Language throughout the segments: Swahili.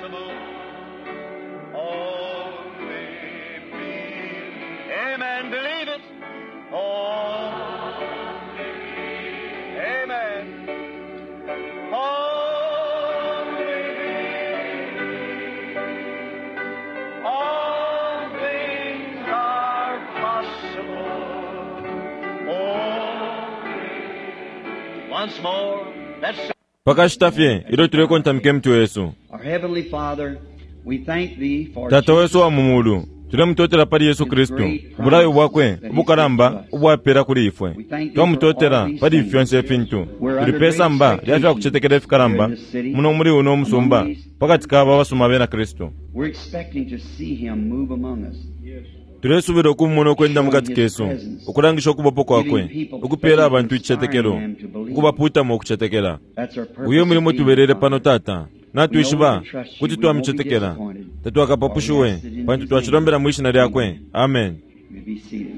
possible. Only believe. Amen. Believe it. Only believe. Amen. Only believe. All things are possible. Once more, let's pakashitafye ilo tulekontamike mtu Yesu. Our Heavenly Father, we thank Thee for Tata wesu wa mumulu tulemutotera pali Yesu Kristu ubulayo bwakwe ubukalamba ubwapera kuli ifwe twamutotera pali ifyonse efintu tulipesa mba lyafya kuchetekera efikalamba muno muli uno omusumba pakati kaba basuma bena Kristu. we're expecting to see Him move among us. tulesubira okumumona okwenda mukati kesu okulangisha okubopo kwakwe okupeera abantu ikichetekero okubapuutamu okuchetekera That's our purpose. uyo mulimo tuberere pano tata natwishiba kuti twamichetekera tatwakapapushuwe pantu twachilombera mu ishina lyakwe. Amen. You may be seated.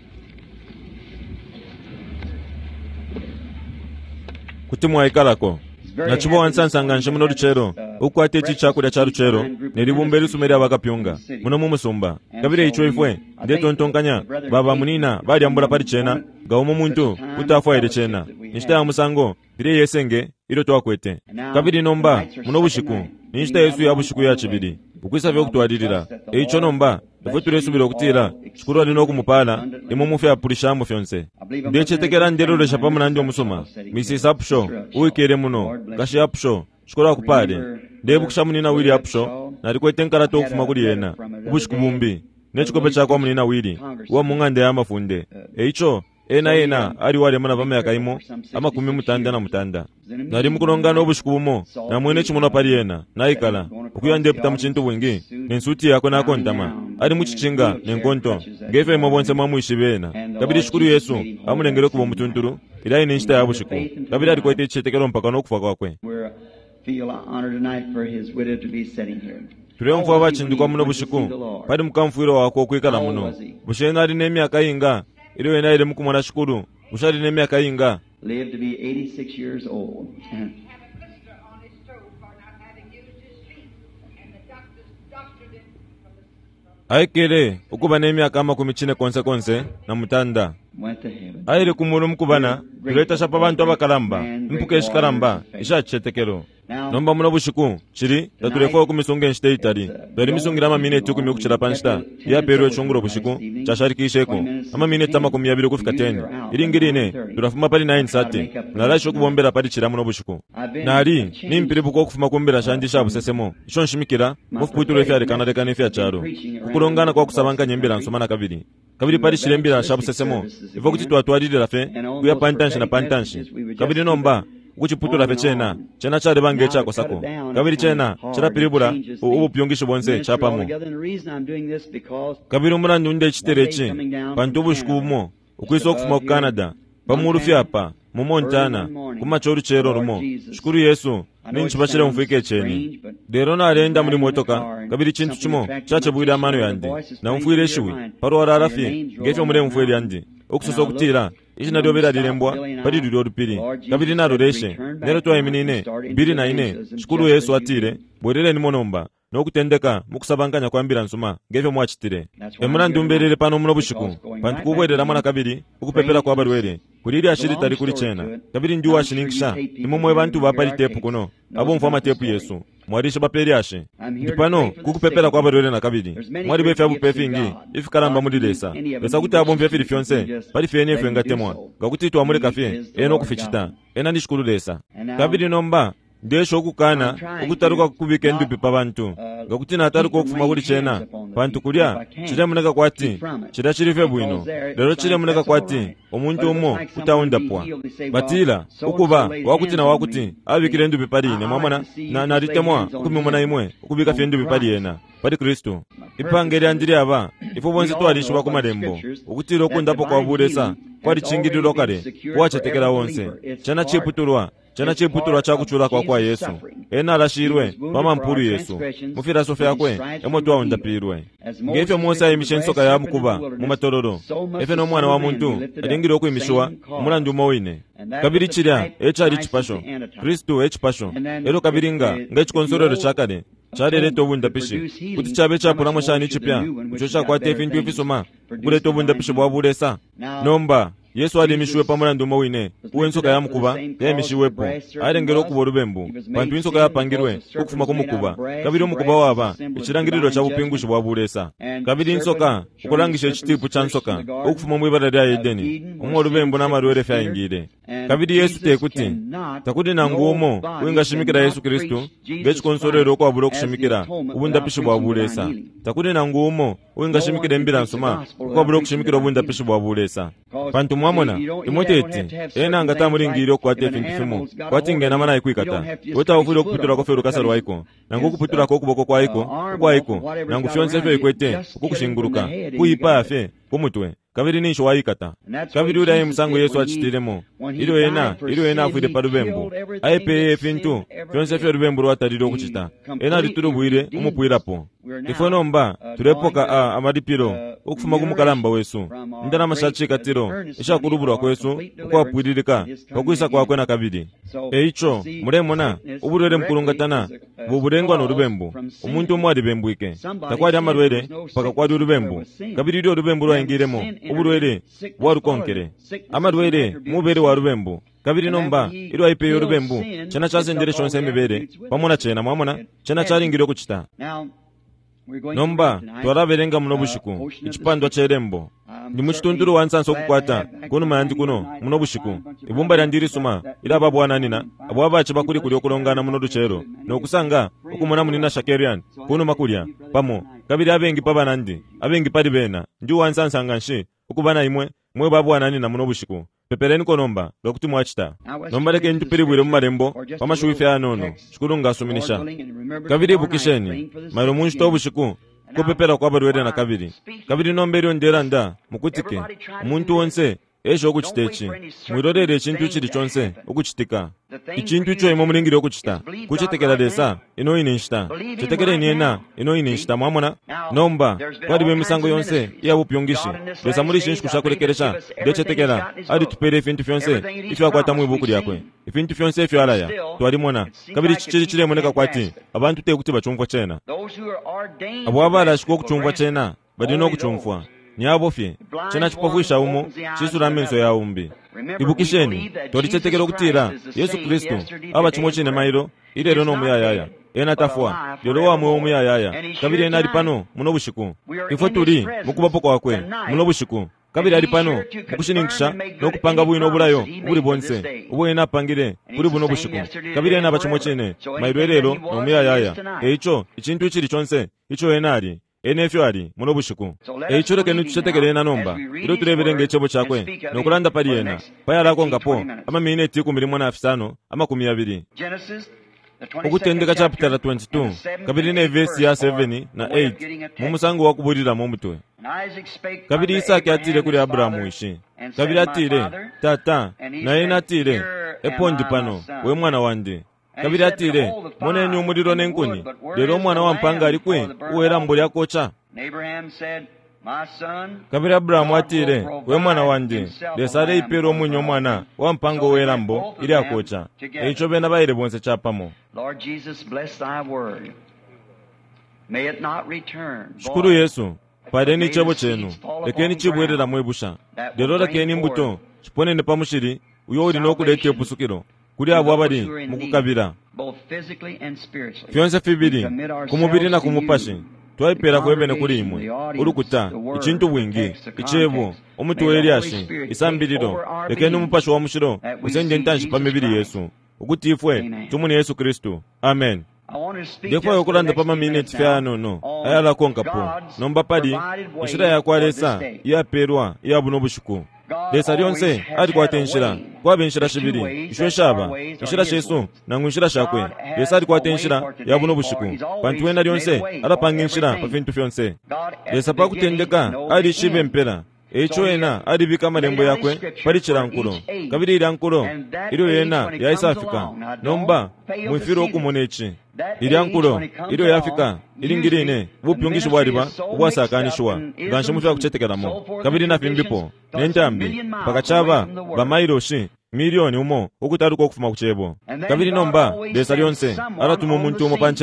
kuti mwayikalako nachibo wansansanganishe muno luchero ukwate ichi chakulya cha luchero nelibumba elisume lyabakapyunga muno mumusumba kabire icho ifwe ndiye tontonkanya baba munina balyambula pali chena gaumo muntu kuti afwaire chena nishita ya musango bire yesenge ilo twakwete kabiri nomba muno bushiku nishita yesu ya bushiku ya chibiri ukwisa vyokutwalilira icho nomba ifwe tulesubira okutira shukuru alina okumupala imwe mufe apulishamu fyonse ndiye chetekera ndelo lesha pamuna ndi omusoma misisa apusho uikere muno kashi apusho shukuru akupale ndiye bukusha munina wili apusho nalikwete nkalata okufuma kuli yena ubushiku bumbi nechikope chakwa munina wili uwa mung'ande ya mafunde eicho ena ali wali mana pamyaka imo amakumi mutanda na mutanda nali mukulongana obushiku bumo na mwene chimuno pali yena naikala ukuyandepita muchintu bwingi nensuti yakwe nakontama ali muchichinga nenkonto ngefe imwe bonse mwamuishi bena kabiri shukuru Yesu amulengere kubo mutunturu ilayi nenshita ya bushiku kabiri ali kwete chichetekero mpaka nokufa kwakwe. We feel honored tonight for His widow to be sitting here. tuliyomfuwa bachindikwa muno bushiku pali mukamfuiro wako okwikala muno bushena ali n'emyaka inga ilo yena ili mukumona shukuru busha ali n'emyaka inga Lived to be 86 years old. aikele ukuba n'emyaka amakumi chine konse na mutanda Went to heaven. aili kumulu mukubana tuleta shapa bantu abakalamba mpuka eshikalamba isha chichetekero nomba muno bushiku chiri tatulefo kumisunga enshite itali twali misungira amamineti kumi kuchira panshita yaperu echunguro bushiku chasharikisheko amamineti amakumi abiri kufika 10 ilingirine tulafuma pali 9 sati nalasho kubombera pali chira muno bushiku nali nimpiribuko okufuma kumbera shandisha busesemo isho nshimikira mufuputulo efya lekanalekana efya charo kukulongana kwa kusabanga nyembera nsomana kabiri pali shirembira shabusesemo ivo kuti twatwalilira fe kuya pantanshi na pantanshi kabiri nomba kuchiputula fe chena chali bange chako sako kabiri chena chirapiribula ubupyongisho bonse chapamo kabiri umulandu nde chiterechi pantu bushiku bumo ukwisa okufuma ku Canada pamulu fyapa mu Montana kumachoru chero rumo shukuru Yesu ninchipachire mufike cheni lero nalenda muli motoka kabiri chintu chimo chachebwira amano yandi na mfuire shiwi paro ararafi ngefe mule mfuire yandi okusoso kutira ichi nalyobera lilembwa pali lulyo lupiri kabiri naloreshe nero twayiminine biri na ine shukuru Yesu atire bwerere ni monomba nokutendeka mukusabanganya kwambira nsuma ngefe mwachitire emulandu mberere pano muno bushiku pantu kubwerera mwana kabiri ukupepera kwa balwere kulili ashiri tali kuli chena kabiri njuwa ashininkisha imumwe bantu bapali tepu kuno abo mfama tepu Yesu mwarisha baperi ashe ndipano kukupepera kwa balwere na kabiri mwari befe abu pefingi ifikalamba mulilesa lesa kuti abo mpefi lifyonse pali fyenye fye ngatemwa gakuti tuamule kafye eno kufichita ena nishukulu lesa kabiri nomba ndesho okukana okutaruka kukubika endupi pa bantu gakuti nataruka okufuma kuli chena pantu kulya chilemuneka kwati chila chilife bwino lero chilemuneka kwati omuntu omo kutaundapwa batila ukuba wakuti na wakuti abikile endupi pali ine mwamana na nalitemwa kumimona imwe okubika fye endupi pali yena pali Kristu ipangeli andili aba ifo bonse twalishwa ku malembo okutira okundapo kwa bulesa kwali chingililo kale kuwachetekera wonse chana chiputulwa chakuchula kwa Yesu ena alashirwe mama mpulu Yesu mufira sofe yakwe emwe twaundapirwe ngefe Mose ayimishe nsoka ya mukuba mu matororo efe no mwana wa muntu alingire okuyimishwa umulandu mowine kabiri chilya echali chipasho Kristu echipasho ero kabiringa ngachikonsolero chakale charereta obundapishi kuti chabe chapulamo shani chipya icho chakwata efintu efisoma kuleta obundapishi bwabulesa nomba Yesu alimishiwe pamulandu mowine uwensoka yamukuba yayimishiwepo alengera okuba olubembu bantu insoka yapangirwe okufuma kumukuba kabiri omukuba waba ekirangiriro kya bupingushi bwabulesa kabiri insoka okulangisha ekitiipu kya nsoka okufuma mu ibara lya Edeni omwo olubembu n'amalwere fyayingire kabiri Yesu tekuti takuti nanguomo wengashimikira Yesu Kristo ng'ekikonsolero okwabula okushimikira obundapishi bwabulesa takuti nanguomo wengashimikira embira nsoma okwabula okushimikira obundapishi bwabulesa bantu mwamona imoteti ena ngatamuringire okwata efintu fimu kwati ngena mana ikwikata wota ufuri okupitula ko feru kasaro waiko nangu kupitula ko kuboko kwaiko nangu fyonse fe ikwete okukushinguruka kuipa afe kumutwe kabiri nisho waikata kabiri uraye musango Yesu achitiremo ilo ena afuire parubembu aipe efintu fyonse fe rubembu rwatariro okuchita ena riturubuire umupwirapo ifonomba turepoka amadipiro okufuma kumukalamba wesu ndana mashachi katiro ishakurubura kwesu okwapwiririka okwisa kwakwe na kabiri eicho muremona uburere mkurungatana buburengwa n'urubembu umuntu umwe bembuike takwari amarwere paka kwari urubembu kabiri iro rubembu rwayingiremo uburwere warukonkere amarwere mubere wa rubembu kabiri nomba iro aipe yorubembu chana chazendere chonse emibere pamona chena mwamona chana charingire okuchita nomba twaraberenga muno bushiku ichipandwa cherembo ndi muchitunduru wansanso okukwata kuno mayandi kuno muno bushiku ibumba lyandiri suma ila babwananina abo abachi bakuri kuli okulongana muno duchero nokusanga okumona munina shakerian kuno makulya pamo kabiri abengi pabanandi abengi pali bena ndi wansansanga nshi okubana imwe mwe babwananina muno bushiku pepereni konomba lokuti mwachita nomba leke ntupiribwire mumalembo pamashuife anono shikulu ngasuminisha kabiri bukisheni mailo munshito obushiku kupepera kwa barwere na kabiri nomberi ndera nda mukutike umuntu wonse esho okuchitechi mwirorere ekintu kiri chonse okuchitika ikintu kyo imo muringire okuchita kuchitekera desa ino inishita chitekere niena ino inishita mwamona nomba kwadi bemisango yonse yabupyongishi desa muri shinshi kushakulekeresha dechetekera adi tupere efintu fyonse ifyo akwata mu ibuku lyakwe efintu fyonse ifyo alaya twalimona kabiri chichiri chiremoneka kwati abantu tekuti bachumva chena abo abala shiko kuchumva chena badino kuchumfwa nyabofye chena chipofuisha umo chisura menso ya umbi ibukisheni torichetekera okutira Yesu Kristo aba chimo chine mairo ilero no muyayaya ena tafwa lero wa mwe muyayaya kabiri ena alipano muno bushiku ifo turi mukubapo kwakwe muno bushiku kabiri alipano mukushiningisha nokupanga bwino obulayo buli bonse ubo ena apangire buli buno bushiku kabiri ena abachimo chine mairo elero no muyayaya echo ikintu kiri chonse icho ena ali enefyo ali muno bushiku eichuro kenu tuchetekere na nomba iro tureberenge echebo chakwe nokulanda pali ena payalako ngapo ama mineti 15 ama 20 okutendeka chapter 22 kabiri ne verse ya 7 na 8 mumusango wakuburira mu mutwe kabiri Isaka atire kuri Abrahamu ishi kabiri atire tata na ena atire epondi pano we mwana wande kabiri atire moneni umuriro nenkuni lero mwana wampanga alikwe uwera mbuli akocha kabiri Abrahamu atire we mwana wande desare ipero munyo mwana wampanga uwera mbo ili akocha eicho bena bayire bonse chapamo Lord Jesus, bless thy word. May it not return. shukuru Yesu padeni chebo chenu lekeni chibwerera mwebusha lero lekeni mbuto chiponene pamushiri uyo uri nokulete opusukiro kuri abo abali mukukabira fyonse fibiri kumubiri na kumupashi twaipera kwebene kuri imwe urukuta ikintu bwingi ichebo omutu weriashi isambiriro lekeni umupashi wa mushiro usenge ntanshi pamibiri Yesu ukutifwe tumuni Yesu Kristo amen defo yokulanda pama minutes fyano no ayala konkapo nomba padi ishira yakwalesa yaperwa yabuno bushuku desa lyonse ati kwatenshira kwabenshira shibiri ishwe shaba ishira shesu nangu ishira shakwe desa ati kwatenshira yabuno bushuku pantu wena lyonse alapanginshira pafintu fyonse desa pakutendeka ali shibe mpera echo ena alibika malembo yakwe palichira nkulo kabiri ila nkulo ilo yena ya Isafika nomba mwifiro okumonechi ili nkulo ilo yafika ilingirine bupyongisho bwaliba ubwasakanishwa ganshe mufya kuchetekeramo kabiri na fimbipo nentambi pakachaba bamairoshi milioni umo okutaruka okufuma kuchebo kabiri nomba desa lyonse alatumo muntu umo panchende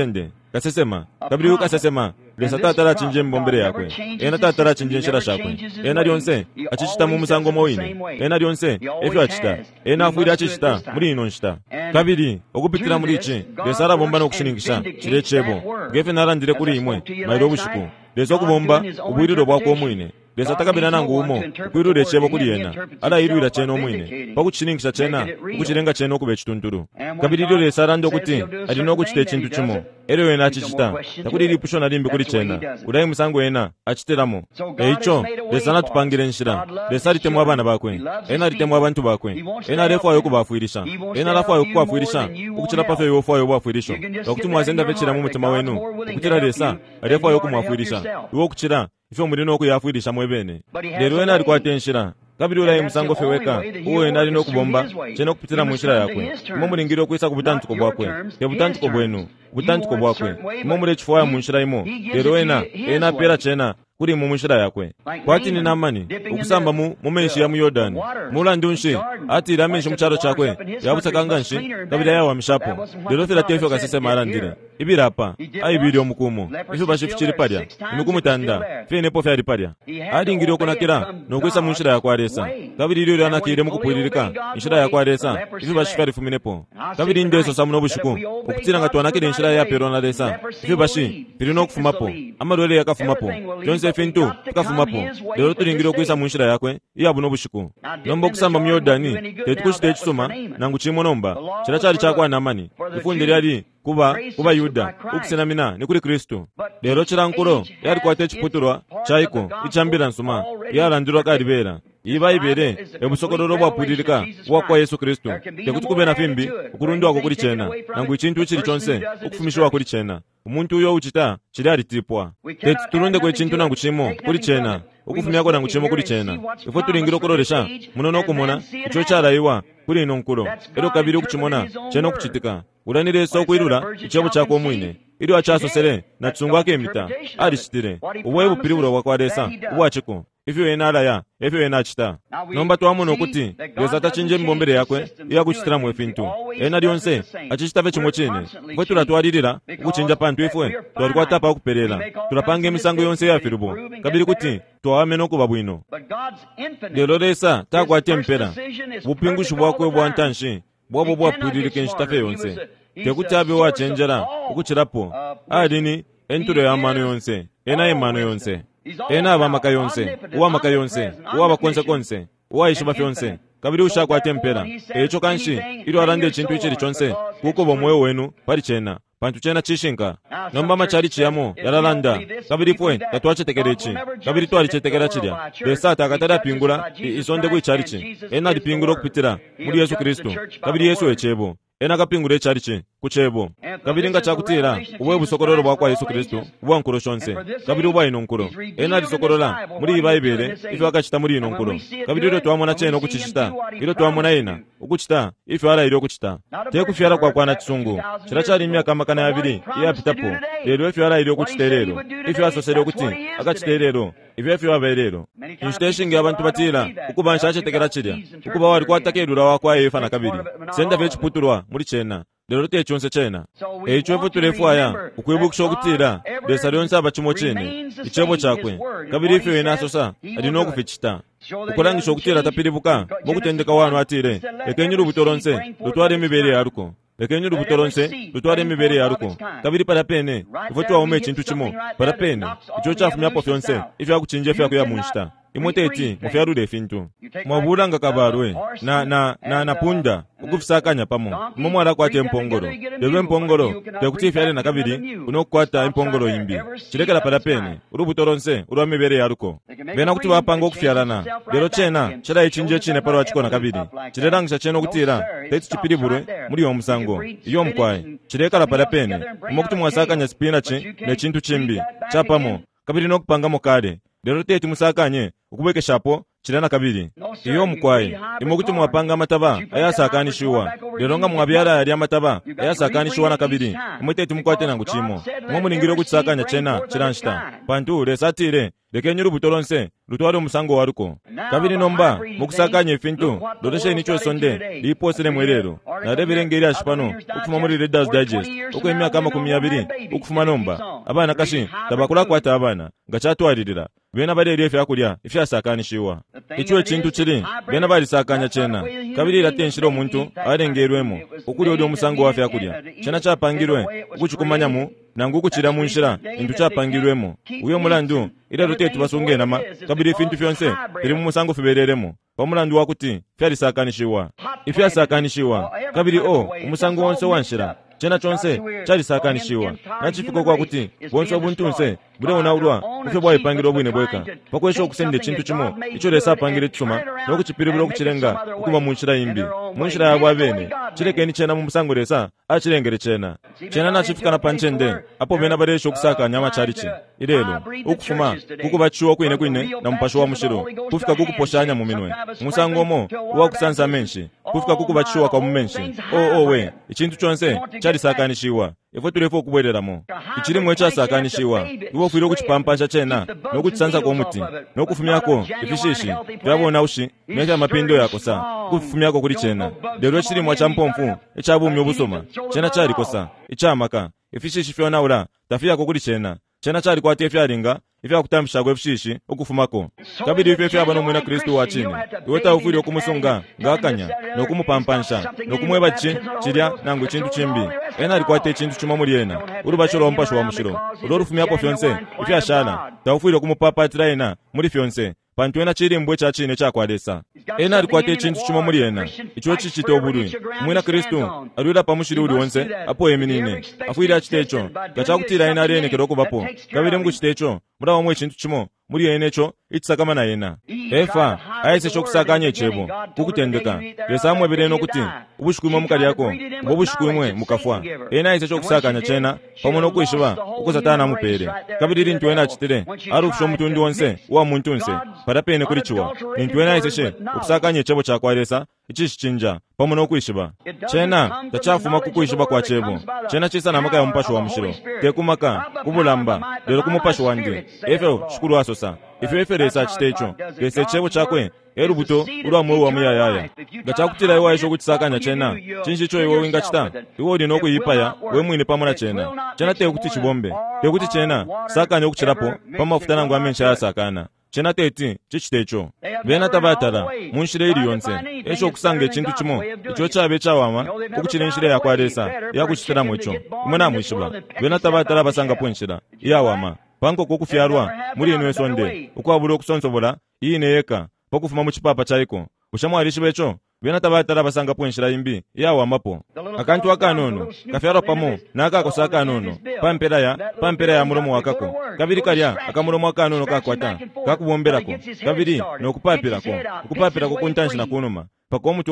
kasesema kabiri ukasesema lesa tatala chinje mbombere yakwe ena tatala chinje nshira shakwe ena lyonse achichita mu musango moine ena lyonse efyo achita ena afuira achichita muri ino nshita kabiri okupitira muri ichi lesa arabomba n'okushiningisha chirechebo gefe narandire kuri imwe mairo obushiku lesa okubomba ubwiriro bwako omwine lesa takabira nangu umo ukwirure chebo kuri yena ala irwira cheno omwine pakuchiningisha chena ukuchirenga cheno okuba ekitunturu kabiri lyo lesa arande okuti alina okuchita ekintu kimo ero yena achichita takuli lipusho nalimbi kuri chena ulayi musango yena achiteramo eicho lesa natupangire nshira lesa litemu abana bakwe ena litemu abantu bakwe ena lefayo okubafuirisha ena lafayo okubafuirisha ukuchira pafe yofayo obwafuirisho okuti mwazenda vechira mu mutima wenu ukutira lesa lefayo okumwafuirisha iwo okuchira ifyo mulino okuyafuirisha mwebene lero ena alikwate nshira kabiri ulayi musango feweka uwo ena alina okubomba chena okupitira mu nshira yakwe imo mulingire okwisa ku butanduko bwakwe butanduko bwenu butanduko bwakwe imo mule chifuaya mu nshira imo lero ena apera chena kuri mu nshira yakwe kwati ni namani ukusamba mu menshi ya mu Yordani mulandu nshi ati ramenshi mu charo chakwe yabusakanga nshi kabiri yawa mishapo lero fira tefyo kasese marandire ibirapa ayibiri omukumo ifyo bashifichiri parya imikumu tanda fene po fyari parya adi ngiri okunakira nokwisa mu nshira yakwe aresa kabiri lyo anakire mu kupuririka nshira yakwe aresa ifyo bashifari fuminepo kabiri ndeso samuno bushiku okutira ngatu anakire nshira ya perona aresa ifyo bashi pirino kufumapo amarwele yakafumapo jonse fintu tukafumapo lero turingire okwisa mu nshira yakwe iyabuno bushiku nombo kusamba mu Yordani tetukushite ekisoma nangu chimo nomba chira chali chakwa namani ifundire ali kuba Yuda ukusenamina ni kuri Kristo lero chirankuro yari kwate echiputurwa chaiko ichambira nsuma yarandirwa kalibera iba ibere ebusokororo bwapuririka wakwa Yesu Kristo tekuti kubena fimbi ukurundwa ko kuri chena nangu ichintu chiri chonse ukufumishwa kuri chena umuntu uyo uchita chiri alitipwa tetu turunde ko ichintu nangu chimo kuri chena ukufumya ko nangu chimo kuri chena ifo turingiro kuroresha munono kumona icho charayiwa kuri ino nkuro ero kabiri ukuchimona chena okuchitika uranire so kwirura ichebo chako omwine iri achasosere na tsungwa ke mita arishitire uwe bupiriburo wakwaresa uwachiko ifyo yenala ya ifyo yenachita nomba twamuno kuti leza tachinje mbombere yakwe iyakuchitira mu efintu ena lyonse achichitave chimwe chine fwe tulatwalirira ukuchinja pantu ifwe twalikwatapa okuperera tulapange emisango yonse ya firibo kabiri kuti twawamena okuba bwino lero lesa takwate mpera bupingushu bwakwe bwantanshi bwabo bwapuririke nshitafe yonse tekuti abe wachenjera ukuchirapo adini enturo ya mano yonse ena emano yonse ena abamaka yonse uwamaka yonse uwabakonse konse uwayishiba fyonse kabiri ushakwate mpera echo kanshi ilo arande echintu ichiri chonse kuko bomwoyo wenu pali chena pantu chena chishinka nomba machari chiyamo yalalanda kabiri pwe tatwachetekerechi kabiri twalichetekera chirya lesa takatara pingula isonde kuicharichi ena lipingula okupitira muri Yesu Kristo kabiri Yesu echebo ena kapingula echarichi kuchebo kabiri nga chakutira uwe busokororo bwakwa Yesu Kristo ubwa nkuro shonse kabiri ubwa ino nkuro ena lisokorola muri ibaibere ifyo akachita muri ino nkuro kabiri ilo twamona chena okuchichita ilo twamona ena okuchita ifyo ala ili okuchita tekufyara kwakwana chisungu chirachari imyaka makana yabiri iyapitapo lero ifyo ala ili okuchiterero ifyo asosere okuti akachiterero ifyo abairero insteshingi abantu batira ukuba nshachetekera chirya ukuba wali kwatakerura wakwa Yefa na kabiri senda vechiputurwa muri chena lero techonse chena echo efu tulefwaya ukwibukisha okutira lesa lyonse abachimo chene ichebo chakwe kabiri ifyo yenasosa alina okufichita ukulangisha okutira tapiribuka mokutendeka wanu atire ekenyuru butoronse lutware emibere yaruko ekenyuru butoronse lutware emibere yaruko kabiri parapene ifo twawome echintu chimo parapene icho chafumyapo fyonse ifyo akuchinje ifyo akuya munshita imoteti mufyarure fintu mwabulanga kabarwe na punda ukufisakanya pamo momwala kwate mpongoro lero mpongoro tekuti fyale na kabiri unokwata impongoro imbi chirekera parapene urubutoronse urwamibere yaruko bena kuti bapanga okufyarana lero chena chera ichinje chine paro achikona kabiri chirerangisha chena okutira teti chipiribure muri yo musango iyo mkwaye chirekera parapene mokuti mwasakanya spinach nechintu chimbi chapamo kabiri nokupangamo kale lero teti musakanye ukubwekeshapo chirana kabiri iyo mkwaye imokuti mwapanga amataba ayasakanishiwa lero nga mwabyara yali amataba ayasakanishiwa na kabiri imweteti mukwate nangu chimo mwo mulingire okuchisakanya chena chiranshita pantu lesatire lekenyi lubuto lonse lutwale omusango waluko. Kabiri nomba mukusakanya efintu loteshe nicho sonde liposele mwelero narebere ngeri ashipano okufuma muri Reader's Digest okwemyaka 20 okufuma nomba abana kashi tabakula kwata abana ngachatwalirira bena bali efe akulya ifyasakanishiwa icho ekintu kiri bena bali sakanya chena kabiri latenshiro omuntu alengerwemo okuli odi omusango wafe akulya chena chapangirwe okuchukumanyamu nangu kuchira munshira intu chapangirwemo uyo mulandu ira rote tubasunge nama kabiri fintu fyonse biri mu musango fibereremo pamulandu wakuti fyalisakanishiwa ifyasakanishiwa kabiri umusango wonse wanshira chena chonse chalisakanishiwa nachifiko kwa kuti bonso obuntunse bule onaulwa ufe bwa ipangiro bwine bweka pakwesho okusende kintu kimo icho lesa apangire tsuma nokuchipiribula okuchirenga okuba munshira imbi munshira yabwa bene chirekeni chena mu musango lesa achirengere chena nachifika na panchende apo bena baresho okusaka nyama chalichi irelo okufuma kukubachuwa kwine na mpasho wa mushiro kufika kukuposhanya mu minwe musango mo wakusansa menshi kufika kukubachuwa kwa mumenshi we ikintu chonse chalisakanishiwa ifo tulefo kubwereramo ichiri mwe chasakanishiwa iwo firo kuchipampasha chena nokuchisanza kwa muti nokufumyako ifishishi byabona ushi meka mapindo yako sa kufumyako kuli chena lero chiri mwa champomfu echabumye obusoma chena chali kosa ichamaka ifishishi fyona ula tafiyako kuli chena chali kwate ifyalinga ifyakutambishago ifishishi okufumako kabiri ife fyabano mwina Kristo wachini iweta ufiri okumusunga ngakanya nokumupampansha nokumweba chilya nangu chintu chimbi ena alikwate chintu chuma muri ena urubacholo ompasho wa mushiro urorufumyako fyonse ifyashala taufiri okumupapatira ena muri fyonse pantu ena chiri mbwe chachine chakwalesa ena alikwate chintu chuma muri ena icho chichite obulwi mwina Kristo alwira pamushiri uli wonse apo eminine afuiri achitecho gachakutira ena alenekera okubapo kabiri mkuchitecho murawa mwe chintu chimo muri enecho itsakama na ena efa aise chokusakanya echebo kukutendeka lesamwe bireno kuti ubushukwimwe mukali yako ngobushukwimwe mukafwa ena aise chokusakanya chena pamono kuishiba ukuzatana mupere kabiri rintu ena achitire arufsho mutundi wonse wa muntunse parapene kulichiwa rintu ena aise okusakanya echebo chakwalesa ichishichinja pamono kuishiba chena tachafuma kukuishiba kwa chebo chena chisa na maka ya mpasho wa mushiro tekumaka kubulamba lero kumupasho wandi efo shukuru asosa ife lesa chitecho lese chebo chakwe erubuto urwa mwe wa muyayaya gachakutira iwa isho kuchisakanya chena chinchicho iwo wingachita iwo uli nokuyipaya we mwine pamona chena tekuti chibombe tekuti chena sakanya okuchirapo pamafuta nangu amensha yasakana chena teti chichitecho bena tabatala munshire ili yonse esho kusanga ekintu kimo icho chabe chawama okuchira enshire yakwalesa yakuchitira mwecho imwana mwishiba bena tabatala basanga ponshira yawama panko kokufyarwa muri enwe sonde ukwabula okusonsobola ine yeka pokufuma mu chipapa chaiko ushamwalishiba echo bena tabatala basanga ponshira imbi yawamapo akantu akanono kafyarwa pamo nakakosaka nono pampera ya mulomo wakako kabiri kalya akamulomo akanono kakwata kakubomberako kabiri nokupapirako kuntanshina kunuma pako omutu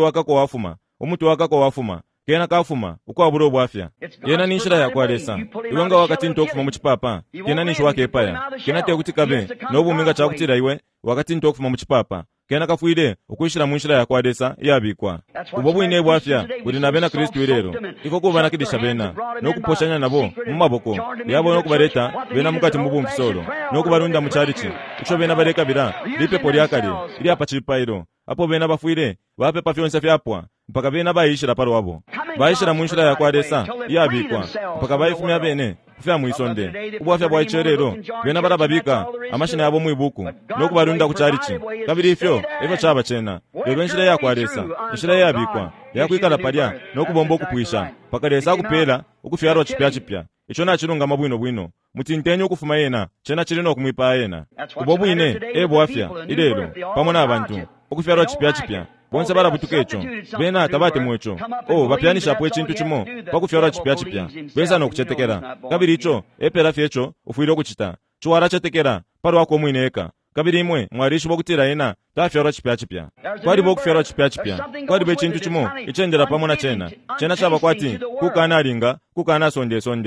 wakako wafuma kena kafuma ukwabula obwafya yena ninshira yakwalesa iwenga wakati ntokufuma mu chipapa kena ninshu wake epaya kena tekuti kabe nobuminga chakutira iwe wakati ntokufuma mu chipapa kena kafuire ukwishira munshira yakwalesa yabikwa ubo bwine bwafya buli nabena Kristo irero iko kubana kidisha bena nokuposhanya nabo mumaboko yabo nokubareta bena mukati mubumfisolo nokubarunda mu charichi icho bena bareka bira lipepo lyakali ili apa chipairo apo bena bafuire bape pafyonse fyapwa mpaka bena bayishira paro wabo bayishira munshira yakwalesa yabikwa mpaka bayifumya bene kufya muisonde ubwafya bwa icherero bena barababika amashina yabo muibuku nokubarunda ku charichi kabiri ifyo chaba chena lero nshira yakwalesa nshira yabikwa yakwikala palya nokubomba okupwisha pakalesa kupela okufyarwa chipya icho nachirunga mabwino mutintenye okufuma yena chena chirino okumwipa yena ubo bwine ebwafya ilero pamona abantu okufyarwa chipya bonse barabutuka echo bena tabate mwecho bapyanisha po ekintu kimo pakufyarwa chipya besa nokuchetekera kabiri icho epera fyecho ufuire okuchita chuwara chetekera paro wako mwineka kabiri imwe mwarishi bokutira yena tafyarwa chipya kwali bokufyarwa chipya kwali bekintu kimo ichendera pamona chena chaba kwati kukana alinga kukana sonde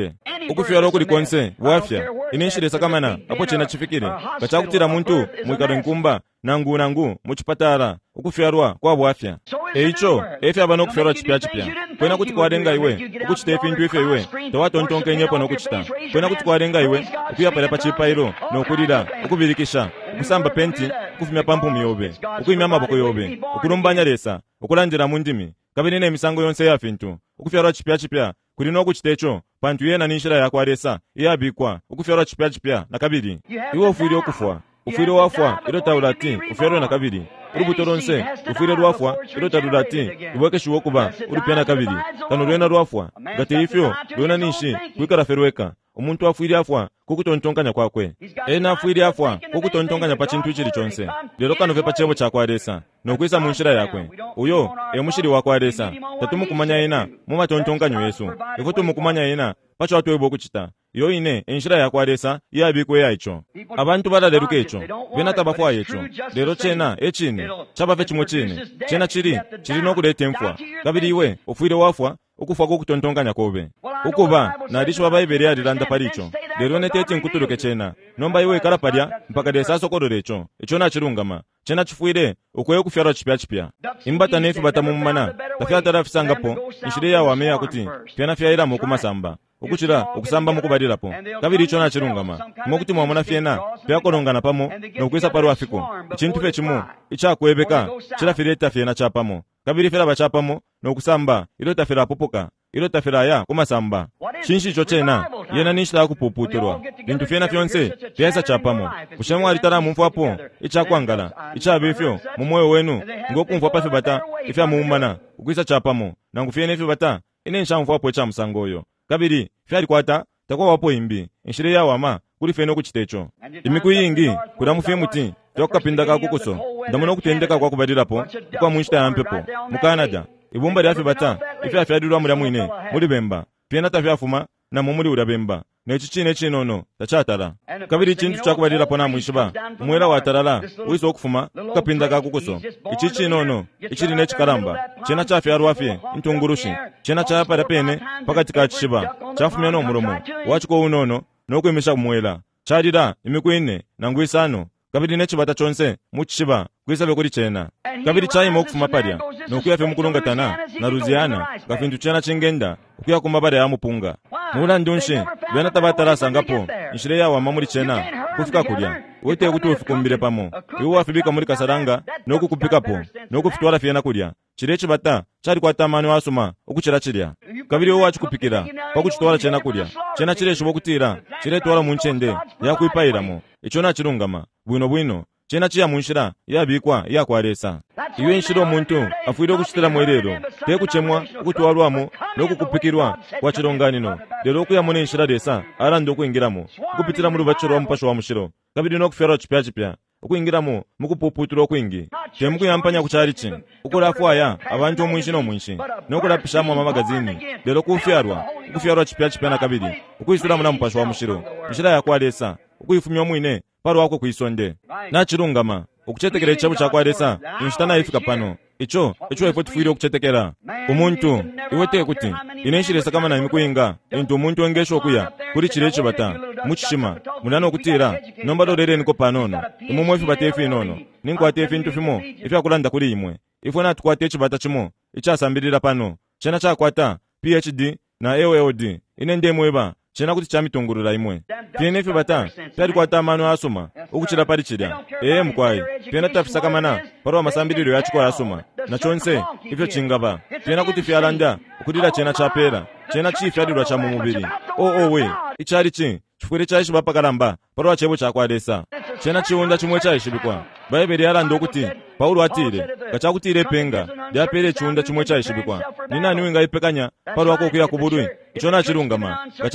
okufyala kulikonse bwafya ine nshilesa kamana apo chena chifikire kachakutira muntu mwikalo nkumba nangu muchipatala okufyalwa kwa bwafya eicho efe abana okufyalwa chipya kwena kuti kwalenga iwe okuchita efe intu ife iwe towatontonka enyepo nokuchita kwena kuti kwalenga iwe okuyapala pachipairo nokulira okubirikisha okusamba penti okufumya pampu yobe okuyimya amaboko yobe okulumbanya lesa okulandira mundimi kabiri n'emisango yonse yafe ntu okufyalwa chipya kuli n'okuchita echo pantu yena n'inshira yakwalesa iyabikwa okufyalwa chipya na kabiri iwe ofwile okufwa ufwile wafwa ilo taula ati ufyalwe na kabiri urubuto lonse ufwile lwafwa ilo talula ati iwekeshiwe okuba ulupya na kabiri kano lwena lwafwa gati ifyo lwena nishi kwikalaferweka omuntu afwile afwa kukutontonkanya kwakwe ena afwile afwa kukutontonkanya pa chintu chili chonse lero kanove pa chebo chakwalesa nokwisa munshira yakwe uyo emushiri wakwalesa tatumukumanya ena mumatontonkanyo yesu ifo tumukumanya ena pacho atwebo okuchita iyo ine enshira yakwalesa iyabikwe yaicho abantu balaleruka echo bena tabafwa yecho lero chena echine chabave chimwe chena chili nokuleta emfwa kabiri iwe ofwile wafwa okufa kokutontonkanya kobe ukuba nalisho babaibeli alilanda palicho lero neteti nkutuluke chena nomba iwe ikala palya mpaka lesa sokololecho icho nachilungama chena chifwile ukwe okufyalwa chipya imbata nefu batamumumana tafya tarafisangapo nshile yawo ameya kuti fyana fyayilamo okumasamba okuchira okusamba mukubalirapo kabiri icho nachilungama mokuti mwamuna fyena fyakolongana pamo nokwisa palo afiko ichintu fe chimu ichakwebeka chilafileta fyena chapamo kabiri fela bachapamo nokusamba ilo tafela apopoka ilo tafela ya kumasamba chinshi icho chena yena nishila kupuputulwa bintu fyena fyonse fyesa chapamo kushemwa alitala mumfu apo ichakwangala ichabifyo mumoyo wenu ngokumfu pafe bata ifya muumana ukwisa chapamo nangu fyene ifyo bata ine nshamfu apo icha musangoyo kabiri fyali kwata takwa wapo imbi nshile yawo ama kuli fene okuchitecho imiku yingi kulamufye muti fyakukapindaka kukuso ndamuna okutendeka kwa kubadirapo kwa munshita ya mpepo mukanada ibumba lyafe bata ifya fyadilwa mulya mwine muli bemba fyena tafyafuma namwe muli ulabemba nechichine chinono tachatala kabiri chintu chakubadirapo na mwishiba umwela watalala uisa okufuma kukapindaka kukuso ichi chinono ichili nechikalamba chena chafyalwafye ntungurushi chena chapala pene pakati ka chishiba chafumya nomulomo wachiko unono nokwemisha kumwela chalira imiku ine nangu isano kabiri nechibata chonse muchishiba kwisabe kuli chena kabiri chayima okufuma palya nokuyafe mukulungatana na Luziana kafintu chena chingenda okuya kumabala ya mupunga mula ndunshi bena tabatalasa ngapo nshile yawo amamuli chena kufika kulya wete kuti ufikumbire pamo iwo wafibika muri kasaranga nokukupikapo nokufitwala fyena kulya chile chibata chali kwa tamani wasuma okuchira chilya kabiri iwo wachikupikira pakuchitwala chena kulya chena chile shibokutira chile twala munchende yakuipailamo icho nachilungama bwino chena chiya munshira yabikwa yakwalesa iwe nshira omuntu afwile okuchitira mwerero tekuchemwa okutwalwamo nokukupikirwa kwa chilonganino lero okuyamo nenshira lesa alanda okuyingiramo okupitira muli bachiro wa mupasho wa mushiro kabiri nokufyalwa chipya okuyingiramo mukupuputula okwingi temukuyampanya kuchalichi okulafwaya abantu omwinshi n'omwinshi nokulapishamu amamagazini lero okufyalwa chipya na kabiri okuyisulamu na mupasho wa mushiro nshira yakwalesa okuyifumya omwine palo wako kuisonde nachilungama okuchetekera echabu chakwalesa inshitana ifika pano icho ifo tifwile okuchetekera umuntu iwete kuti ine nshilesa kama na imikuyinga intu umuntu wengesho okuya kuli chile chibata muchishima mulana okutira nomba lolere niko panono imumwe ifi bata ifi inono ninkwate ifi ntu fimo ifi akulanda kuli imwe ifo natukwate echibata chimo ichasambilira pano chena chakwata PhD na LLD ine ndemweba chena kuti chamitungulula imwe pyene ife bata pyali kwata mano asoma okuchira pali chilya mkwai pyena tafisa kamana palo amasambiliro yachikola asoma na chonse ifyo chingaba pyena kuti fyalanda okudira chena chapera chena chifyalirwa cha mumubiri we ichali chi chifukire chaishiba pakalamba palo achebo chakwalesa chena chiunda chimwe chaishibikwa baibeli yalanda okuti Paulo atire gachakutire penga lyapere chiunda chimwe chaishibikwa ninani winga ipekanya palo wako okuya kubudwi icho nachilungama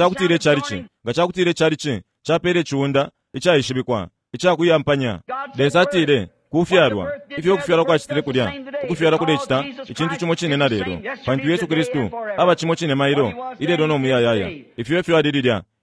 gachakutire chalichi chapere chiunda ichaishibikwa ichakuyampanya lesatire kufyalwa ifyo okufyalwa kwachitire kulya okufyalwa kulechita ichintu chimwe chinena lero pantu Yesu Kristu aba chimwe chine mairo ilero nomuyayaya ifyo alililya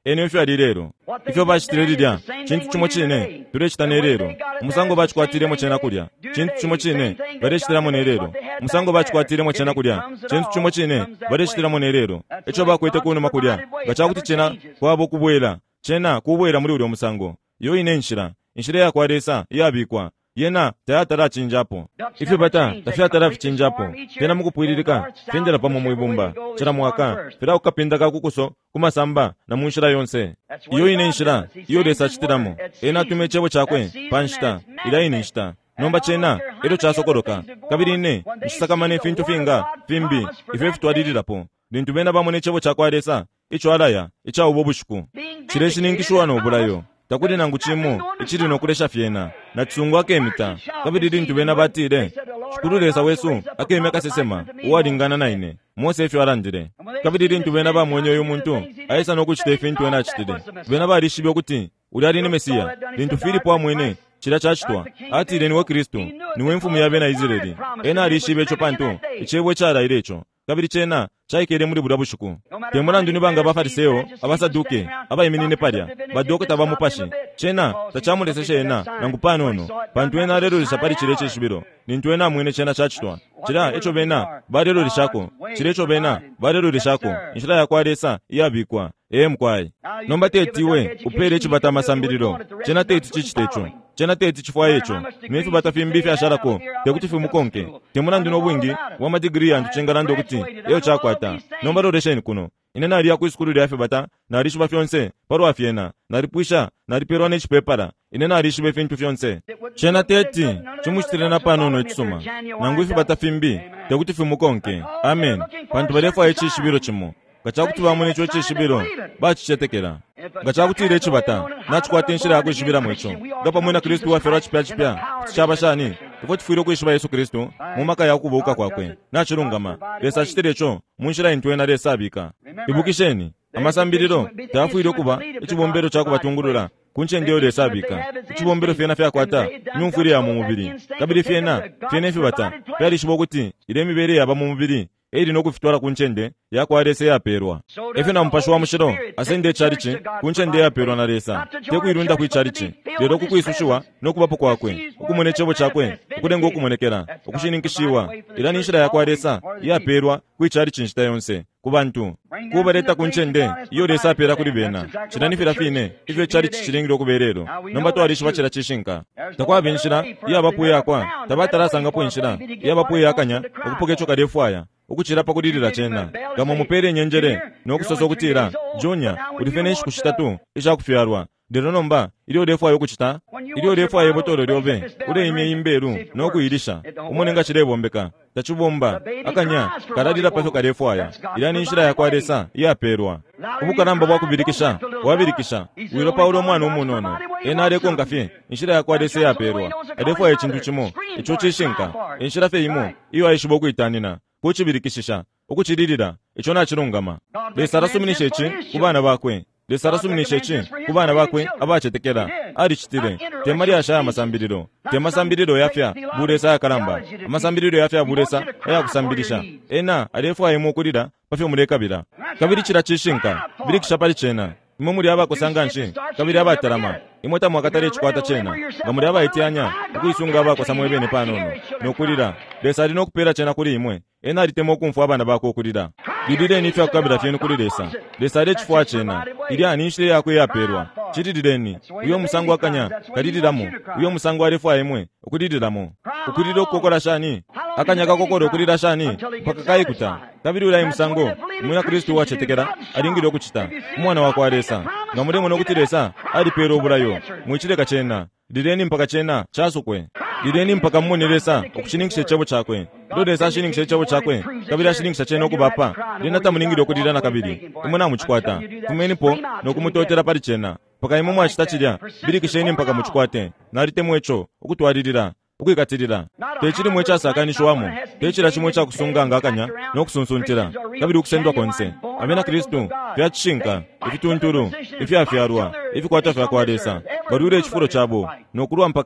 ene ife ali lero ife bachitirerira chintu chimwe chine tulechitane lero musango bachikwatiremo chena kulya chintu chimwe chine balechiteramo ne lero musango bachikwatiremo chena kulya chintu chimwe chine balechitiramo ne lero echo bakwete kunoma kulya gachakuti chena kwabo kubwera chena kubwera muri uli omusango yo ine nshira yakwaresa yabikwa yena tayatara chinjapo ife bata tafyatara fichinjapo pena mukupwiririka fendera pamo muibumba chira mwaka pera ukapindaka kukuso kumasamba na munshira yonse iyo ine nshira iyo lesa chitiramo ena tume chebo chakwe panshita ila ine nshita nomba chena edo chasokoroka kabiri ine nshisakamane fintu finga fimbi ife futwaririrapo lintu bena bamone chebo chakwaresa icho alaya icha ubobushuku chireshi ninkishuwa obulayo takuti nangu chimu ichiri nokulesha fyena na chisungu akemita kabiri lintu bena batire chikululesa wesu akemeka sesema uwalingana na ine mose ifyo alandire kabiri lintu bena bamwenye uyu muntu aisa nokuchita ife intu ena achitire bena balishibe kuti uli ali ne mesiya lintu filipo amwene chira chachitwa atire niwe kristu niwe mfumu ya bena Israeli ena alishibe echo pantu ichebwe chala ilecho kabiri chena chaikere muri budabushuku temulandu nibanga bafariseo abasaduke abayiminine palya badokota bamupashi chena tachamuleseshe ena nangupano ono pantu ena lero lisapali chireche shibiro nintu ena mwene chena chachitwa chira echo bena balero lishako chirecho bena balero lishako nshira yakwaresa iyabikwa mkwai nomba tetiwe upere chibata masambiriro chena teti chichitecho chena teti chifwa echo nifu batafimbi fya sharako tekuti fimukonke temulandu nobwingi wa madigiri antu chengalando kuti eyo chakwata nomba roresheni kuno inena ali yakuiskulu lyafe bata na lishuba fyonse paro afyena na ripwisha na riperwa nechipepara inena ali shube fintu fyonse chena teti chimuchitirena pano no echisuma nangu ife batafimbi tekuti fimukonke amen pantu barefa echi shibiro chimo gachakuti bamune cho chishibiro bachichetekera gachakuti ile chibata nachikwate nshira yako ishibira mwecho gapa mwena Kristu wafera chipya chabashani ifoti fuiro kuishiba Yesu Kristu mumaka yakubuka kwakwe nachirungama lesa chiterecho munshira intu ena lesa abika ibukisheni amasambiriro tafuiro kuba ichibombero chako batungurura kunchengeo lesa abika ichibombero fyena fyakwata nyumfuri ya mu mubiri kabiri fyena fibata byali shibokuti ile mibere yaba mu mubiri eri nokufitwala kunchende yakwarese yaperwa efe na mpasho wa mushiro asende charichi kunchende yaperwa na lesa tekuirunda kuicharichi lero kukuisushuwa nokubapo kwakwe ukumone chebo chakwe ukudengo okumonekera okushininkishiwa ila nishira yakwaresa yaperwa kuicharichi nshita yonse kubantu kubaleta kunchende iyo lesa apera kuli bena chidanifira fine ife charichi chilingiro kuberero nomba twalishi bachira chishinka takwa benshira yabapuye akwa tabatarasanga poinshira yabapuye akanya okupokecho kadefwaya ukuchira pakudirira chena gama mupere nyenjere nokusoso kutira jonya ulifeneshi kushitatu isha kufyarwa ndero nomba iliyo defu ayo kuchita iliyo defu ayo botoro lyobe ule imye imberu nokuilisha umonenga chilebombeka tachubomba akanya karadira paso kadefu aya ilani nshira yakwaresa yaperwa ubukaramba bwakubirikisha wabirikisha wiro paulo mwana umunono ena aleko ngafye nshira yakwaresa yaperwa adefu ayo chintu chimo icho chishinka nshira fe imo iyo ayishibo kuitanina kuchibirikishisha ukuchiririra icho nachirungama lesarasuminishechi kubana bakwe lesarasuminishechi kubana bakwe abachetekera arichitire temari asha amasambiriro temasambiriro yafya buresa yakalamba amasambiriro yafya buresa yakusambirisha ena alefu ayemo kulira pafyo mulekabira kabiri chira chishinka birikisha pali chena imwe muri abakosanga nshi kabiri abatarama imota mwakatare chikwata chena ngamuri abaitianya ukuisunga abakosa mwebene panono nokulira lesari nokupera chena kuri imwe ena alitemo kumfu abana bako okulira lidire nifya kukabira fyenu kuliresa lesari chifua chena ili anishire yako yaperwa chitirireni uyo musango akanya kaliriramo uyo musango arefu aimwe okuliriramo ukulira okukokora shani akanya kakokora okulira shani mpaka kaikuta kabiri ulayi musango mwina Kristu wachetekera alingire okuchita umwana wako aresa ngamuremo nokutiresa alipera obulayo mwichireka chena lideni mpaka chena chasukwe lideni mpaka mmonelesa okuchiningisha chabo chakwe lodesa ashiningisha chabo chakwe kabiri ashiningisha chena okubapa linata muningire okulirana kabiri umwana muchikwata kumenipo nokumutotera pali chena paka imwe mwachitachirya birikisheni mpaka muchikwate nalitemo echo okutwalirira okuikatirira techiri mwe chasakanishwamo techira chimwe chakusunganga akanya nokusunsuntira kabiri ukusendwa konse amena Kristu fyachishinka ifitunturu ifyafyarwa ifikwata fyakwadesa barure chifuro chabo nokulwa mpaka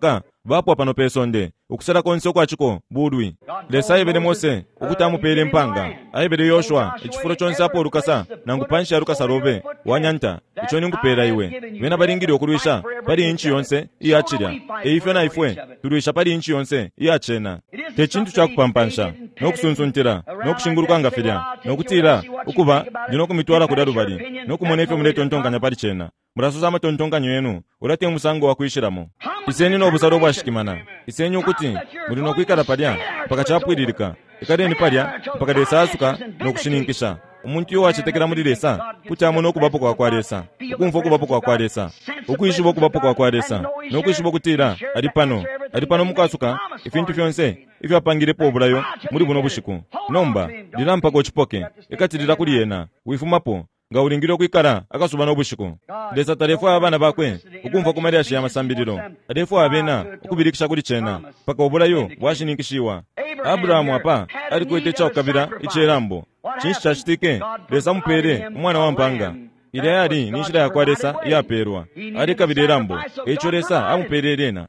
vapwa pano pesonde ukusala konse okwachiko budwi lesa ayebere Mose ukuti amupere mpanga ayebere Yoshua echifuro chonse apo olukasa nangupansha lukasa lobe wanyanta icho ningupera iwe vena balingiri okulwisha pali inchi yonse iyachirya ife na ifwe tulwisha pali inchi yonse iyachena techintu chakupampansha nokusunsuntira nokushinguluka ngafirya nokutira ukuba ndinokumitwala kudalu bali nokumona ife muletontonganya pali chena murasuza amatontonganyo yenu ulate musango wakuishiramo iseni nobusalo bwashikimana iseni ukuti muri nokwikala palya mpaka chapwiririka ikadeni palya mpaka lesa asuka nokushininkisha umuntu yo wachitekera muri lesa kuti amone okubapo kwakwalesa ukumva okubapo kwakwalesa ukuyishiba okubapo kwakwalesa nokuyishiba kutira ali pano mukasuka ifintu fyonse ife apangirepo obulayo muri buno bushiku nomba lilampa kochipoke ikatirira kuli yena wifumapo nga ulingire okwikala akasuba n'obushiku lesa talefu abana bakwe ukumva kumali ashiya amasambiriro alefu abena okubirikisha kuli chena paka obulayo bwashininkishiwa Aburahamu apa ali kuetecha okabira icherambo chinshi chachitike lesa mupere umwana wa mpanga ile yali nishira yakwalesa yaperwa ali kabira erambo echo lesa amupererena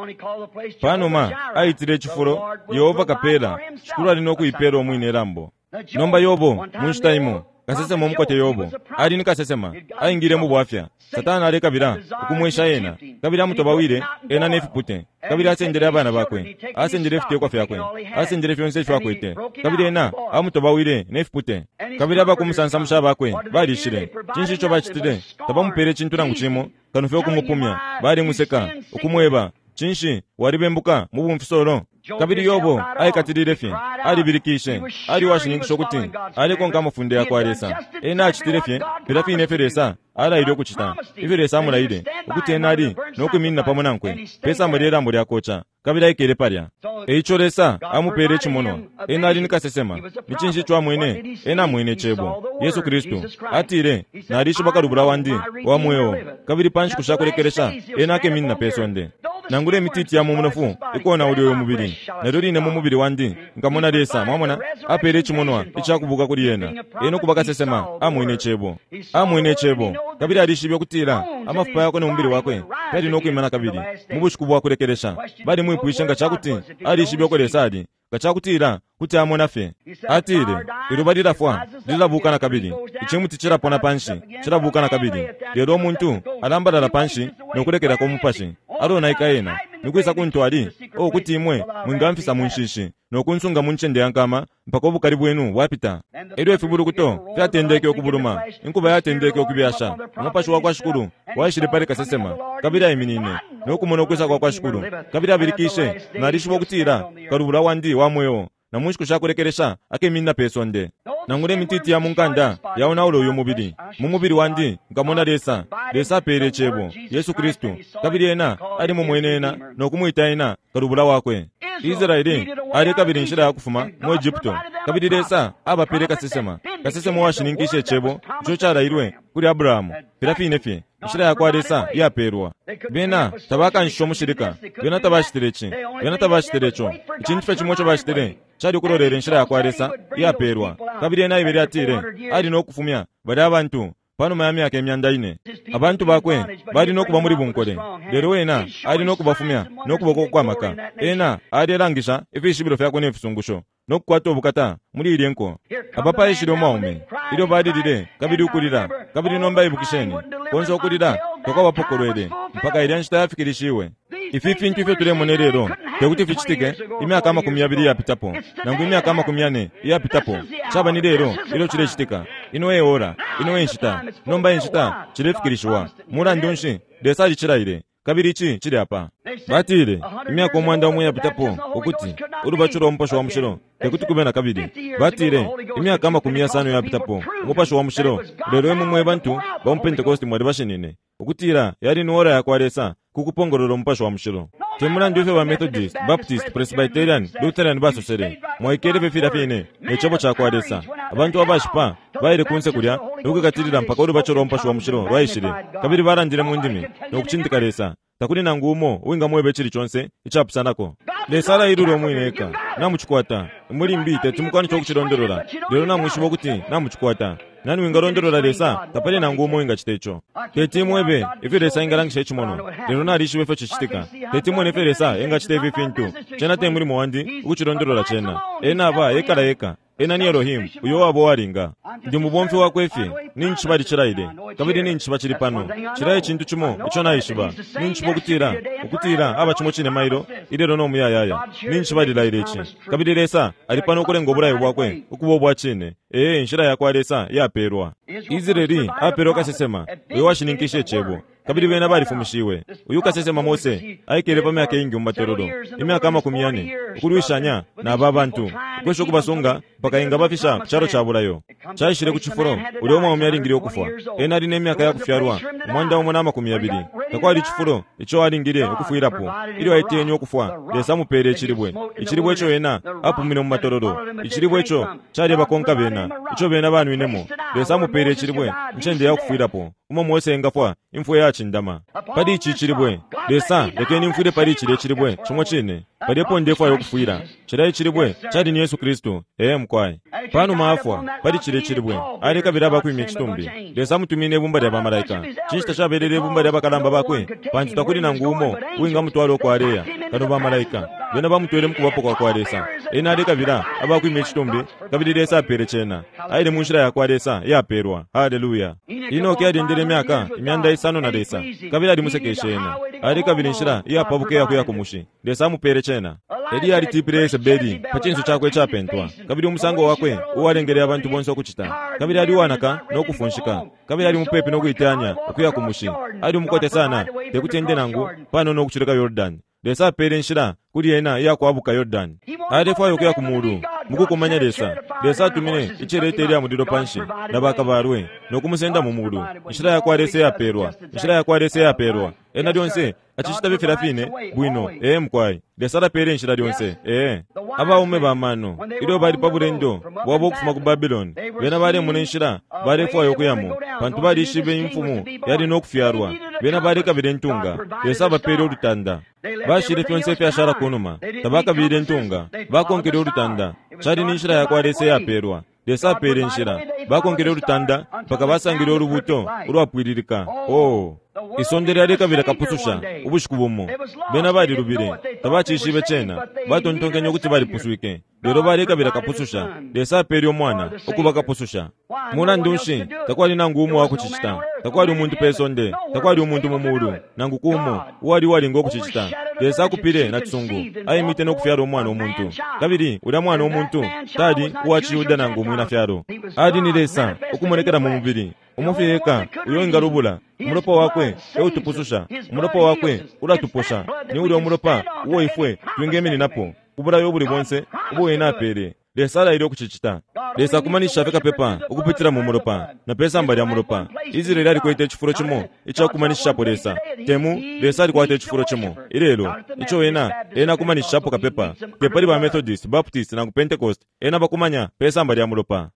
panoma aitire chifuro Yehova kapera chikulu alina okuyipera omwine erambo nomba Yobo munshitaimo kasesema omukwate Yobo ali nikasesema ayingire mu bwafya Satana ali kabira okumwesha yena kabira mutobawire ena nefipute kabira asenjere abana bakwe asenjere efite kwa fyakwe asenjere fyonse fyakwete kabira ena amutobawire nefipute kabira bakumusansa musha bakwe balishire chinshi cyo bachitire tabamupere chintu nangu chimo kanufe okumupumya bali museka okumweba chinshi waribembuka mu bumfisoro kabiri Yobo ayikatirire fye ali birikishe ali washiningisho kuti ali konka mufunde yakwalesa ena achitire fye pirafi neferesa ala ili okuchita iferesa amulaire okuti ena ali nokuminna pamwe nankwe pesa mbalera mbuli akocha kabira ikere palya eicho lesa amupere chimono ena ali nikasesema nichinshi chwa mwene ena mwene chebo Yesu Kristo atire na alisho bakalubula wandi wamwewo kabiri panshi kushakulekeresha ena ake minna pesonde nangule mititi ya mumunofu ikona ulio mubiri naruri mu mubiri wandi ngamona lesa mwamona apere chimonwa ichakubuka kuli yena eno kubaka sesema amwine chebo kabiri alishibye kutira amafupa yako ne mubiri wakwe pali nokuimana kabiri mubushukubu wakulekeresha bali mwipuishenga chakuti alishibye ko lesadi gachakutira kuti amona fe atire irubadira fwa lilabuka na kabiri ichimuti chirapona panshi chirabuka na kabiri lero omuntu alambala panshi nokulekera ko mupashi arona ikaena nikwisa kuntwali okuti imwe mwingamfisa munshishi nokunsunga munchende yankama mpaka obukali bwenu wapita ero efibulu kuto fyatendeke okubuluma inkuba yatendeke okubyasha mupashi wakwashukuru washire pale kasesema kabira iminine nokumona okwisa kwakwashukuru kabira abirikishe nalishibo kutira karubula wandi wamwewo na munshi kushakulekeresha ake minna pesonde nangule mititi ya munkanda yaona ulo uyo mumubiri wandi ngamona lesa pere chebo Yesu Kristo kabiri ena ali mumwenena nokumuita ena karubula wakwe Israeli ali kabiri nshira yakufuma mu Egypto kabiri lesa abapere kasesema washiningishe chebo cho charairwe kuri Abrahamu pirafi nefi nshira yakwalesa yaperwa bena tabaka nsho mushirika bena tabashitirecho ikintu fe chimocho bashitere chali kurorera nshira yakwalesa yaperwa kabiri ena ibiri atire ali nokufumya bali abantu pano mayami yake emyanda ine abantu bakwe bali nokuba muri bunkole lero wena ali nokubafumya nokuboko kwamaka ena ali erangisha ifishibiro fyako nefusungusho nokukwata obukata muri ilyenko abapa eshiro maume ilo badidire kabiri ukulira kabiri nomba ibukisheni konzo ukulira toka wapokolwede mpaka ilyanshita yafikirishiwe ififi ntu ife tulemo nerero tekuti fichitike imyaka 20 yapitapo nangu imyaka 40 yapitapo chaba ni lero ilo chile chitika inowe ora inowe nshita nomba nshita chile fikirishwa mura ndonshi desali chiraire kabiri chi chile apa batire imyaka omwanda omwe yapitapo okuti urubachuro mpasho wa mushiro tekuti kubena kabiri batire imyaka 50 yapitapo mupasho wa mushiro lero emumwe bantu ba Pentecost mwari bashinine okutira yali nuora yakwalesa kukupongororo mpasho wa mushiro temula ndife ba Methodist Baptist Presbyterian Lutheran basosere mwaikere vefira fine nechobo chakwalesa abantu abashipa baire kunse kulya nokukatirira mpaka urubachuro mpasho wa mushiro rwaishire kabiri barandire mu ndimi nokuchindikalesa takuni nangumo winga mwebe chiri chonse ichapusanako lesala iruro mwineka namuchikwata muri mbite tumukani chokuchirondorora lero namwishibo kuti namuchikwata nani wingalondolola lesa kapali nangu umo ingachitecho tetimu ebe ife lesa ingalangisha ichimono lero nalishiwe fe chichitika tetimu nefe lesa ingachite fintu chena temuri mwandi ukuchilondolola chena aba eka ena ni Elohim uyo wabo walinga ndi mubomfi wakwefi ninchi bali chiraide kabiri ninchi bachiri pano chiraye chintu chimo icho nayishiba ninchi okutira aba chimo chine mairo ilero no muyayaya ninchi bali lairechi kabiri lesa ali pano kulengo bulayi bwakwe ukubobwa chine nshira yakwa lesa yaperwa Israeli aperwa kasesema uyo washininkishe chebo kabiri bena bali fumishiwe uyu kasesema Mose aikele pa myaka ingi umbatorodo imyaka 10 ukulwishanya na babantu kwesho kubasonga pakainga bafisha kucharo chabulayo chayishire kuchifuro uli omwe omyaringiri okufa ali n'emyaka yakufyarwa mwanda omwe na 20 takwali chifuro icho alingire okufuirapo ili waitenye okufa lesa mupere ichiribwe echo ena apumine mu matorodo ichiribwe echo chali bakonka bena icho bena banu inemo lesa mupere ichiribwe nchende yakufuirapo umo Mose engafwa imfwe yachindama padi ichiribwe lesa lekeni mfuire padi ichiribwe chimwe chine padipo ndefu ayokufuira chidai chiribwe chadi ni Yesu Kristo mkwai pano maafwa padi chiribwe ali kabira bakwime chitumbi lesa mutumine bumba lya bamalaika chinchita chabelele bumba lya bakalamba bakwe panchi takuli na ngumo winga mutwalo kwa aleya kano bamalaika bena bamutwele mkubapo kwa lesa ali kabira abakwime chitumbi kabiri lesa apere chena aile munshira ya kwa lesa yaperwa haleluya ino kyadi ndele myaka imyanda isano na lesa kabira ali musekeshena ali kabiri nshira yapabuke yakwe yakumushi lesa mupere chena eli ali tipire sebedi pachinso chakwe chapentwa kabiri umusango wakwe uwalengere abantu bonso okuchita kabiri ali wanaka nokufunshika kabiri ali mupepe nokuitanya okuya kumushi ali mukote sana tekutende nangu pano nokuchireka Yordan lesa pere nshira kuli ena yakwabuka Yordan ali fwayo okuya kumulu mukukumanya lesa tumine ichirete ya mudiro panshi nabakabarwe nokumusenda mu mulu nshira yakwa lese yaperwa ena lyonse achichita bifirafine bwino mkwai lesa pere nshira lyonse aba ume bamano ilo bali pabulendo bwabo okufuma ku Babylon bena bali mune nshira bali fwayo okuyamo bantu bali ishibe imfumu yali nokufyarwa bena bali kabire ntunga lesa bapere olutanda bashire fyonse fyashara kunuma tabaka bire ntunga bakonkere olutanda chali nshira yakwa lese yaperwa lesa pere nshira bakonkere olutanda paka basangire olubuto olwapwiririka isondere yali kabira kapususha ubushikubumo bena bali rubire tabachishibe chena batontonkenya ukuthi bali pusuike lero bali kabira kapususha lesa peri omwana okuba kapususha muna ndunshi takwali nangu umu wakuchichita takwali umuntu pesonde takwali umuntu mumulu nangu kumo wali ngokuchichita lesa kupire na chisungu ayimite nokufyara omwana omuntu kabiri ula mwana omuntu tadi uwachiyuda nangu mwina fyaro adi ni lesa okumonekera mu mubiri umufiyeka uyo ingarubula umuropa wakwe utupususha umuropa wakwe uratuposha ni uli umuropa uwo ifwe tuingemini napo kubura yo buli bonse ubo enapere lesa la ilo kuchichita lesa kumanisha feka pepa ukupitira mu muropa na pesa mbali ya muropa Israeli ali kwete chifuro chimo icha kumanisha polesa temu lesa ali kwete chifuro chimo ilelo icho ena kumanisha poka pepa pepali ba Methodist Baptist na Pentecost ena bakumanya pesa mbali ya muropa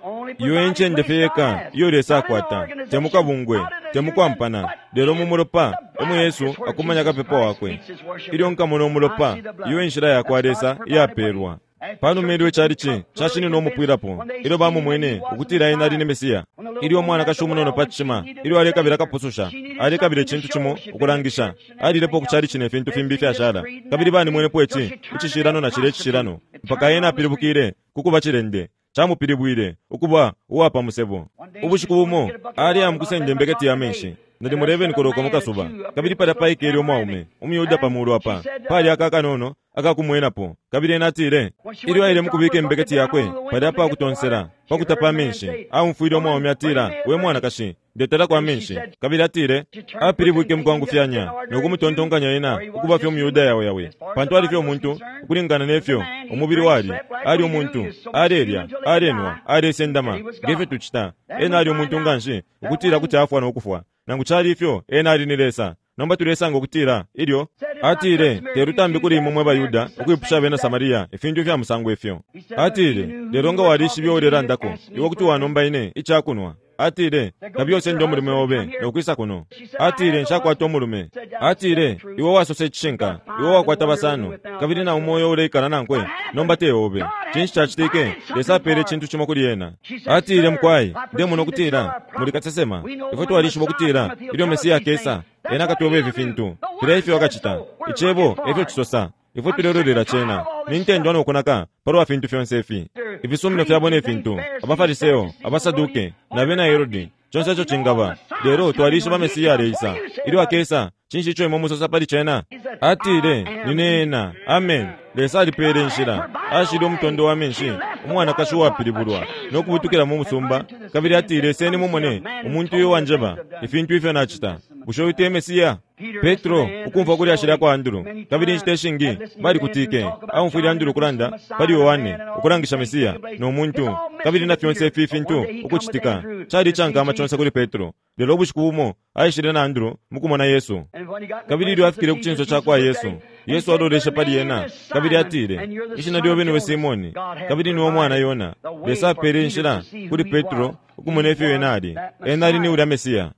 yo enche ndefeka yo lesa kwata temu kabungwe temu kwampana lero mu muropa Yesu akumanya kapepa wakwe ilio nkamono muropa yo enshira ya kwa lesa yaperwa pano medwe charichi chashini no mupwirapo ilo bamu mwene ukutira ina ali Mesiya ilio mwana kashumunono pachima ilio aleka biraka pususha aleka bire chintu chimo ukurangisha ali lepo kucharichi ne fintu fimbi fyashara kabiri bani mwene pwechi uchishirano na chirano mpaka yena piribukire kukuba chirende chamupiribwire ukuba uwapa musebo ubushikubumo ali amkusende mbeketi ya menshi ndi mureve nikoroka mukasuba kabiri pada paike ilio mwaume umiyuda pamulu apa pali akaka nono akakumwenapo kabiri enatire ilio aile mukubike mbeketi yakwe pada pa kutonsera pakutapa menshi au mfuilo mwaume atira we mwana kashi ndetala kwa menshi kabiri atire apiribwike mkwangu fyanya nokumutontonganya ena ukuba fyo umiyuda yawe pantu ali fyo omuntu ukulingana nefyo umubiri wali ali omuntu alerya alenwa alesendama gefe tuchita ena ali omuntu nganshi ukutira kuti afwa nokufwa nangu chali ifyo ena ali nilesa nomba tulesa ngokutira ilio atire terutambi kuli imwe bayuda ukuyipusha bena Samaria ifindu vya musango efyo atire leronga walishi byo lerandako iwo kuti wanomba ine ichakunwa atire kabyose ndi omulume wobe n'okwisa kuno atire nshakwata omulume atire iwe wasose chishenka iwe wakwata basano kabiri na umwoyo uleikala nankwe nombate wobe chinshi chachitike lesapere chintu chimo kuli yena atire mkwai nde muno kutira muli katsesema ife twalisho bokutira ilio mesiya kesa ena katobe vifintu tira ife wakachita ichebo ife chisosa ife tulororera chena nintendo ano konaka paro afintu fyonsefi ifisumino fyabone fintu abafariseo abasaduke na bena Herodi chonse cho chingaba lero twalisho bamesiya reisa ili wakesa chinshi cho imomusosa pali chena atire ninena amen lesa alipere nshira ashiri omutondo wa menshi omwana kashuwa pilibulwa nokubutukira mu musumba kabiri atire seni mumone omuntu yo wanjeba ifintu ife nachita busho ite mesiya Petro ukumva kuri ashira kwa Anduru kabiri nshite shingi bali kutike au mfiri Anduru kuranda bali Yohane ukurangisha mesiya no muntu kabiri na fyonse fifintu ukuchitika chari changa amachonse kuri Petro lero bushikumo ayishire na Anduru mukumona Yesu kabiri iri afikire kuchinzo chakwa Yesu adoresha pali yena kabiri atire ishina dio bene we Simoni kabiri ni omwana Yona lesa pere nshira kuri Petro ukumona efe wenadi enari ni uri mesiya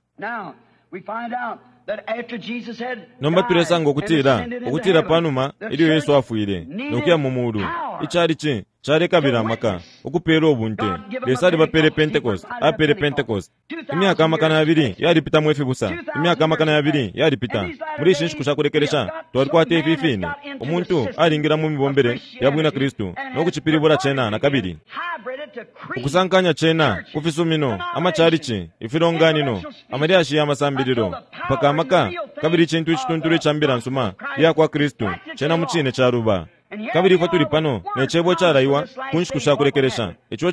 nomba turesa ngo okutira panuma iliyo Yesu afuire nokuya mumuru ichari chi chare kabira maka okupera obunte lesari bapere Pentecost apere Pentecost imyaka makana abiri yaripita mwefi busa imyaka makana abiri yaripita muri shinshi kushakurekeresha twarkwate fifine omuntu aringira mu mibombere yabwina Kristo nokuchipiribura chena na kabiri ukusankanya chena kufisumino amacharichi ifironganino amariashi yamasambiriro pakamaka kabiri chintu chitunturi chambira nsuma yakwa Kristo chena muchine charuba kabiri ifa tuli pano nechebo charaiwa kunshi kushakurekeresha icho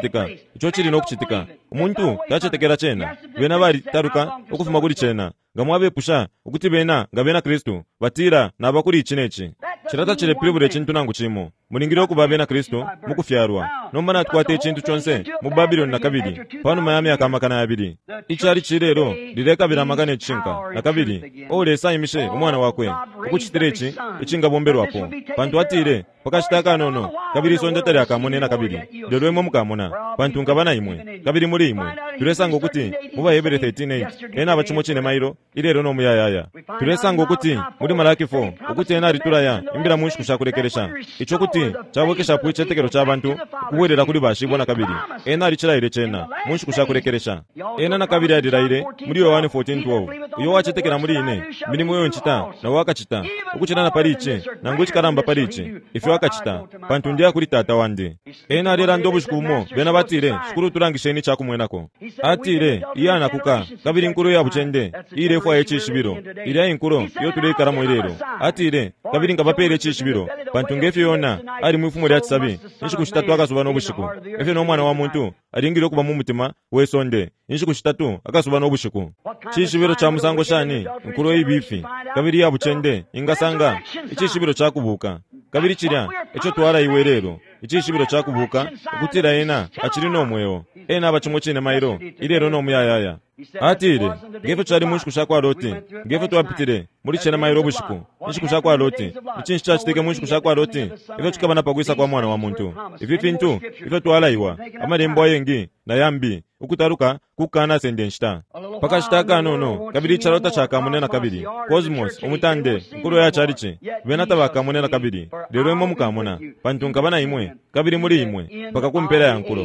chiri nokuchitika omuntu tachetekera chena bena bari taruka okufuma kuli chena ngamwabe pusha ukuti bena ngabena Kristo batira nabakuri ichinechi chirata chile pilibure chintu nangu chimo mulingire okubabena Kristo mukufyarwa nombana twate chintu chonse mu Babylon na kabiri pano mayami akamakana abiri ichari chirero direka biramagane chinka na kabiri ole saimishe omwana wakwe okuchitirechi ichinga bombero apo pantu atire pakashitaka nono kabiri sonjatare akamone na kabiri lero mukamona pantu ngabana imwe kabiri muri imwe turesa ngokuti muba Hebrew 13:8 ena abachimo chine mairo ilero no muyayaya turesa ngokuti muri Malaki 4 okuti ena rituraya imbira munshi kushakurekeresha icho kuti chabokesha puiche tekero chabantu kuwerera kuri bashibona kabiri ena arichiraire chena munshi kushakurekeresha ena na kabiri adiraire muri Yohane 14:12 uyo wachetekera muri ine milimo yo nchita na wakachita ukuchina na pariche na nguchi karamba pariche ife wakachita pantu ndia kuri tata wande ena rera ndobushikumo bena batire shukuru turangisheni chakumwenako atire iyana kuka kabiri nkuru ya buchende ire fwa echishibiro ire inkuru yo tuleikara moirero atire kabiri ngabapere echishibiro pantu ngefe yona ari mwifumo lya chisabi inshiku shitatu akazuba n'obushiku efe n'omwana wa muntu aringire okuba mu mutima wesonde inshiku shitatu akazuba n'obushiku chishibiro cha musango shani nkuru y'ibifi kabiri ya buchende ingasanga ichishibiro chakubuka kabiri chirya echo twara iwe rero ichishibiro chakubuka ukutira ena achiri nomweyo ena abachimo chine mairo irero nomuyayaya atire ngefe chari munshi kwa Loti ngefe twapitire muri chena mairo bushiku inshiku kwa Loti ichinshi chachiteke munshi kwa Loti ife chikabana pagwisa kwa mwana wa muntu ife fintu ife twalaiwa amarembo ayengi na yambi ukutaruka kukana sendenshita pakashitaka nono kabiri charota chakamunena kabiri Cosmos omutande nkuru ya charichi benata bakamunena kabiri lero imo mukamuna pantu nkabana imwe kabiri muri imwe pakakumpera ya nkuru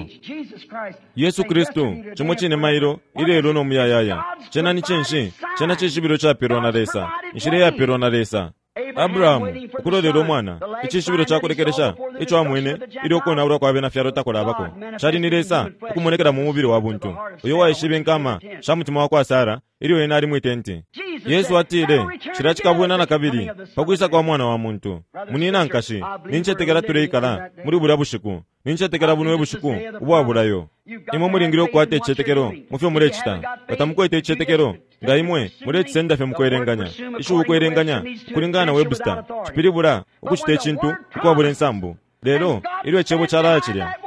Yesu Kristo chimo chine mairo irero no muyayaya chena ni chenshi chena chishibiro cha perona resa nshire ya perona resa Abrahamu ukulolero mwana ichishibiro chakurekeresha icho amwene ili okona ura kwa bena fyaro takola bako chari niresa ukumonekera mu mubiri wa buntu uyo waishibe nkama shamutima wako Sara ili wena ali mwitenti Yesu atire chirachikabwena na kabiri pakwisa kwa mwana wa muntu munina nkashi ninchetekera tureikala muri bura bushiku ninchetekera bunwe bushiku ubwaburayo imo muringiro kwate chetekero mufyo murechita batamukwete chetekero ngaimwe muretsenda fe mukwerenganya ishu ukwerenganya kuringana Webster chipiribura ukuchite chintu ukwabure nsambu lero iliwe chebo charachirya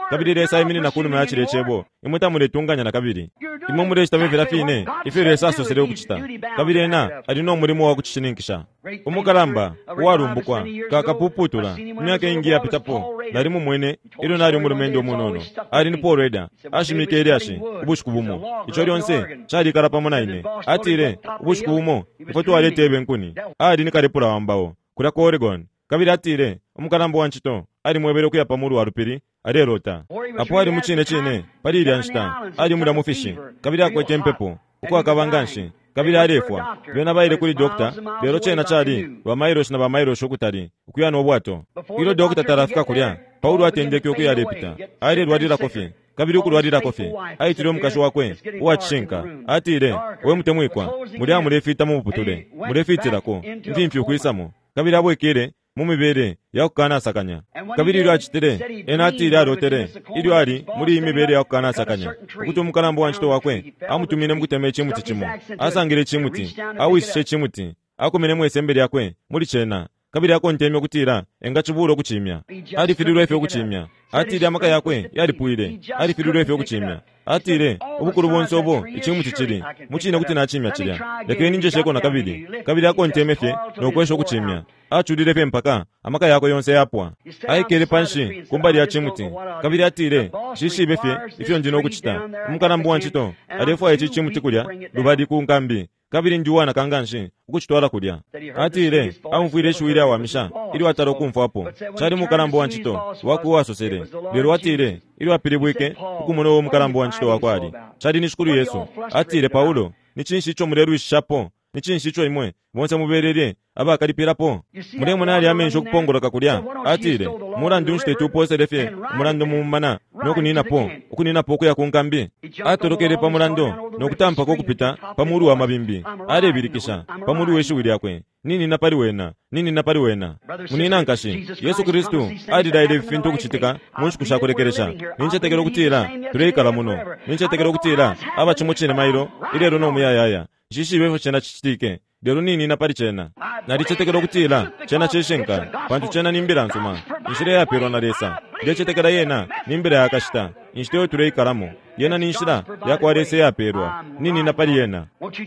kabiri lesa imini na kulu machire chebo imuta mure tunganya na kabiri imwe mure chitamevera fine ife lesa sosere okuchita kabiri ena alino mulimo wa kuchininkisha umukalamba warumbukwa kakapuputula myaka ingi yapitapo nali mumwene ilo nali mulumendo munono ali ni Paul Reda ashimike Eliashi ubushuku bumo icho lyonse chali kala pamona ine atire ubushuku bumo ifoto aletebe nkuni ali ni kalepula wambao kula ko Oregon kabiri atire umukalambo wanchito ali mwebere kuyapa mulu warupiri alelota apo ali muchine chine pali lyanshita ali muda mufishi kabiri akwete mpepo uko akabanganshi kabiri alefwa bena baile kuli dokta bero chena chali wa mairosh na ba mairosh okutali ukuyana obwato ilo dokta tarafika kulya Paulo atendeke okuyalepita aile lwadira kofi kabiri kulwadira kofi aitire omukasho wakwe uwachinka atire we mutemwikwa muli amulefita mu buputule mulefitirako mvimpi ukuyisamo kabiri abwekere mumibere yakukana asakanya kabiri ilo achitire ena atire alotere ilo ali muri imibere yakukana asakanya ukuti omukalambo wanchito wakwe amutumine mukuteme chimuti chimo asangire chimuti awishe chimuti akomene mwesembere yakwe muri chena kabiri yako nteme kutira enga chiburo kuchimya ali filiro efe kuchimya atire amaka yakwe yali puire ali filiro efe kuchimya atire ubukuru bonsobo ichimuti chiri muchine kuti nachimya chirya lekeni nje sheko na kabiri yako nteme fe nokwesho kuchimya achudire fe mpaka amaka yako yonse yapwa aikere panshi kumbali ya chimuti kabiri atire shishibe fe ifyo ndino kuchita umukalambo wanchito alefwa echi chimuti kulya lubadi kunkambi kabiri njuwana kanganshi ukuchitwala kulya atire amufwire shuwiri awamisha ili wataro kumfapo chali mukalambo wanchito wakuwa sosere lero atire ili wapilibwike ukumuno wo mukalambo wanchito wakwali chali nishukuru Yesu atire Paulo nichinshi cho muleru ishapo nichinshi cho imwe bonse muberere abakalipirapo mulemo nali amenjo kupongoloka kulya atire mulandu nshite tuposerefe mulandu mumana nokuninapo ukuninapo kuya kunkambi atolokere pa mulando nokutampa kokupita pamuru wa mabimbi alebirikisha pamuru weshuwili yakwe nini napali wena munina nkashi Yesu Kristu adidaile bifintu kuchitika munshikusha kulekeresha ninchetekero kutira tuleikala muno ninchetekero kutira abachimuchine mailo ilero no muyayaya shishibe chena chichitike lero nini napali chena nalichetekero kutira chena cheshenka pantu chena nimbira nsuma inshire yapero na lesa ndechetekera yena nimbira yakashita inshiteyo tuleikalamu yena ninshira yakwalese yaperwa nini napali yena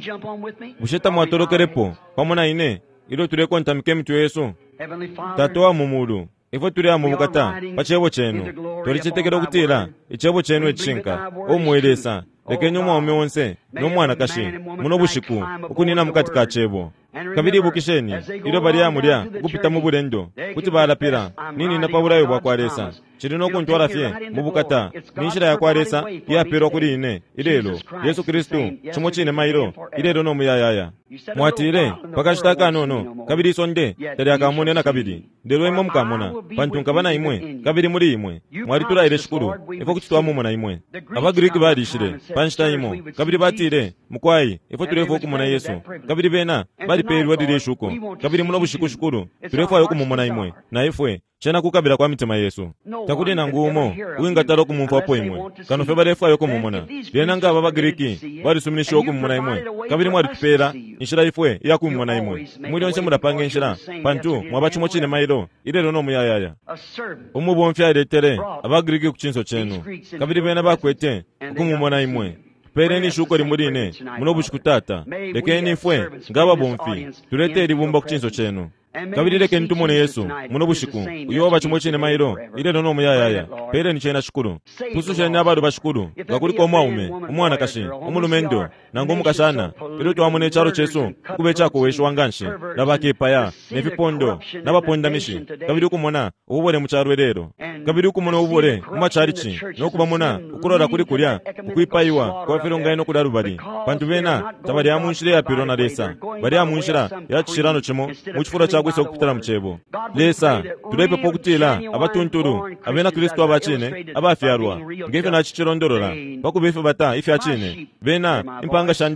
busheta mwatolokerepo pamona ine ilo tuleko ntamike mtu Yesu tatoa mumulu ifo tuli amubukata pachebo chenu tolichetekera kutira ichebo chenu echinka omwelesa lekenyo mwaume wonse nomwana kashi muno bushiku ukunina mukati ka chebo kabiri bukisheni ilo bali amulya kupita mu bulendo kuti balapira nini napabulayo bwakwalesa chirino kuntwala fye mubukata ninshira yakwalesa yapero kuli ine ilelo Yesu Kristu chimo chine mailo ilelo no muyayaya mwatire pakashitaka nono kabiri sonde tali akamone na kabiri ndelo imwe mukamona pantunka bana imwe kabiri muri imwe mwalitula ile shukuru ifo kuchitwa mu mona imwe abagiriki badishire panshita imo kabiri batire mukwayi ifo tulefo kumona Yesu kabiri bena bali pelwa dire shuko kabiri muno bushikushukuru tulefo ayo kumona imwe na ifwe chena kukabira kwa mitima Yesu takuti na ngumo uingatalo kumumfapo imwe kano fe balefu ayo kumumona bena nga abagiriki bali suminisho okumona imwe kabiri mwali tupera inshira ifwe yakumona imwe mwili onse mudapange inshira pantu mwabachimo chine mailo ilelo no muyayaya umubomfya iletere abagiriki kuchinso chenu kabiri bena bakwete kumumona imwe pereni shuko limurine muno bushikutata lekeni ifwe ngaba bomfi tulete libumba kuchinso chenu kabiri leke ntumone Yesu muno bushiku uyoba chimo chine mailo ilelo no muyayaya pereni chena shukuru kususha nyabado bashukuru gakuliko omwaume umwana kashi umulumendo nango mukashana ilo twamune charo chesu kube chako wesho wanganshi nabakepaya nevipondo nabapondamishi kabiri kumona ubole mucharo lero kabiri kumona ubole umacharichi nokubamona ukurora kuri kulya ukwipayiwa kwa fironga ino kudarubali pantu bena tabali amunshire yapiro na lesa bali amunshira yachirano chimo muchifura chakwe sokupitala mchebo lesa tulepe pokutila abatunturu abena Kristo abachine abafyarwa ngefe na chichirondorola bakubefe bata ife achine bena impanga shandi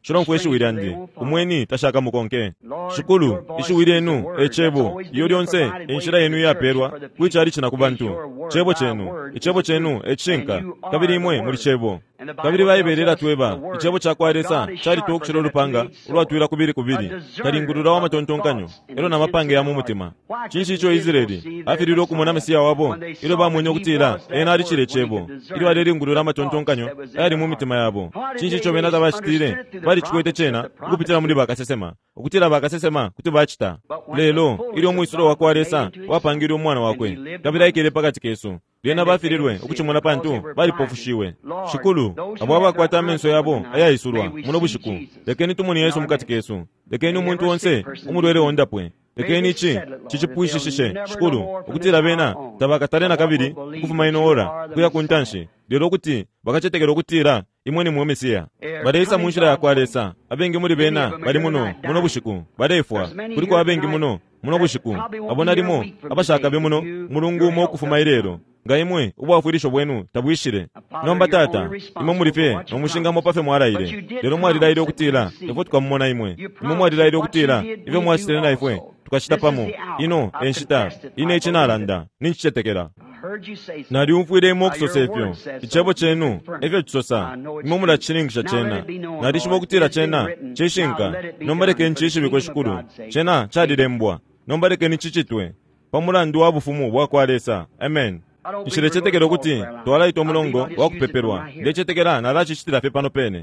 shilomfu eshiwiri umweni tashaka mukonke shikulu ishiwiri enu echebo iyo lyonse enshira yenu yaperwa kwichali china kubantu ichebo chenu echinka kabiri imwe muri chebo kabiri bayiberera tweba ichebo chakwaresa chali tokushira lupanga ulwatwira kubiri kalingurura wa matontonkanyo ero na mapange ya mumutima chinshi icho Israeli afiriro kumona Mesiya wabo ilo bamunyo kutira ena ali chile chebo ilo alingurura matontonkanyo ali mumutima yabo chinshi icho benada bashitire bali chikwete chena kupitira muri bakasesema ukutira bakasesema kuti bachita lelo ilo mwisuro wakwaresa wapangira umwana wakwe kabira ikele pakati kesu lena bafirirwe ukuchimona pantu bali pofushiwe shikulu abo bakwata menso yabo ayayisurwa muno bushiku lekeni tumuni Yesu mukati kesu lekeni umuntu wonse umurwere wondapwe lekeni chichipwishishishe shikulu ukutira bena tabakatarena kabiri kufuma ino ora kuya kuntanshi lero kuti bakachetekera ukutira imweni mu Mesiya badeisa munshira yakwaresa abengi muri bena bali muno bushiku badefwa kuliko abengi muno bushiku abona limo abashaka be muno mulungu mo kufuma irero ngaimwe ubwafurisho bwenu tabwishire nomba tata imo murife nomushinga mo pafe mwaraire lero mwariraire okutira efo tukamumona imwe imo mwariraire okutira ive mwasitire na ifwe tukashita pamo ino enshita ine ichinaranda ninchichetekera nari umfwire mo kusosefyo ichebo chenu efyo chisosa imo murachiringisha chena nari shibo kutira chena chishinka nombareke nchishi biko shikuru chena chadirembwa nombareke nichichitwe pamulandu wabufumu bwakwaresa amen ishirechetekera kuti twala ito mulongo wakupeperwa ndechetekera narachichitira fe pano pene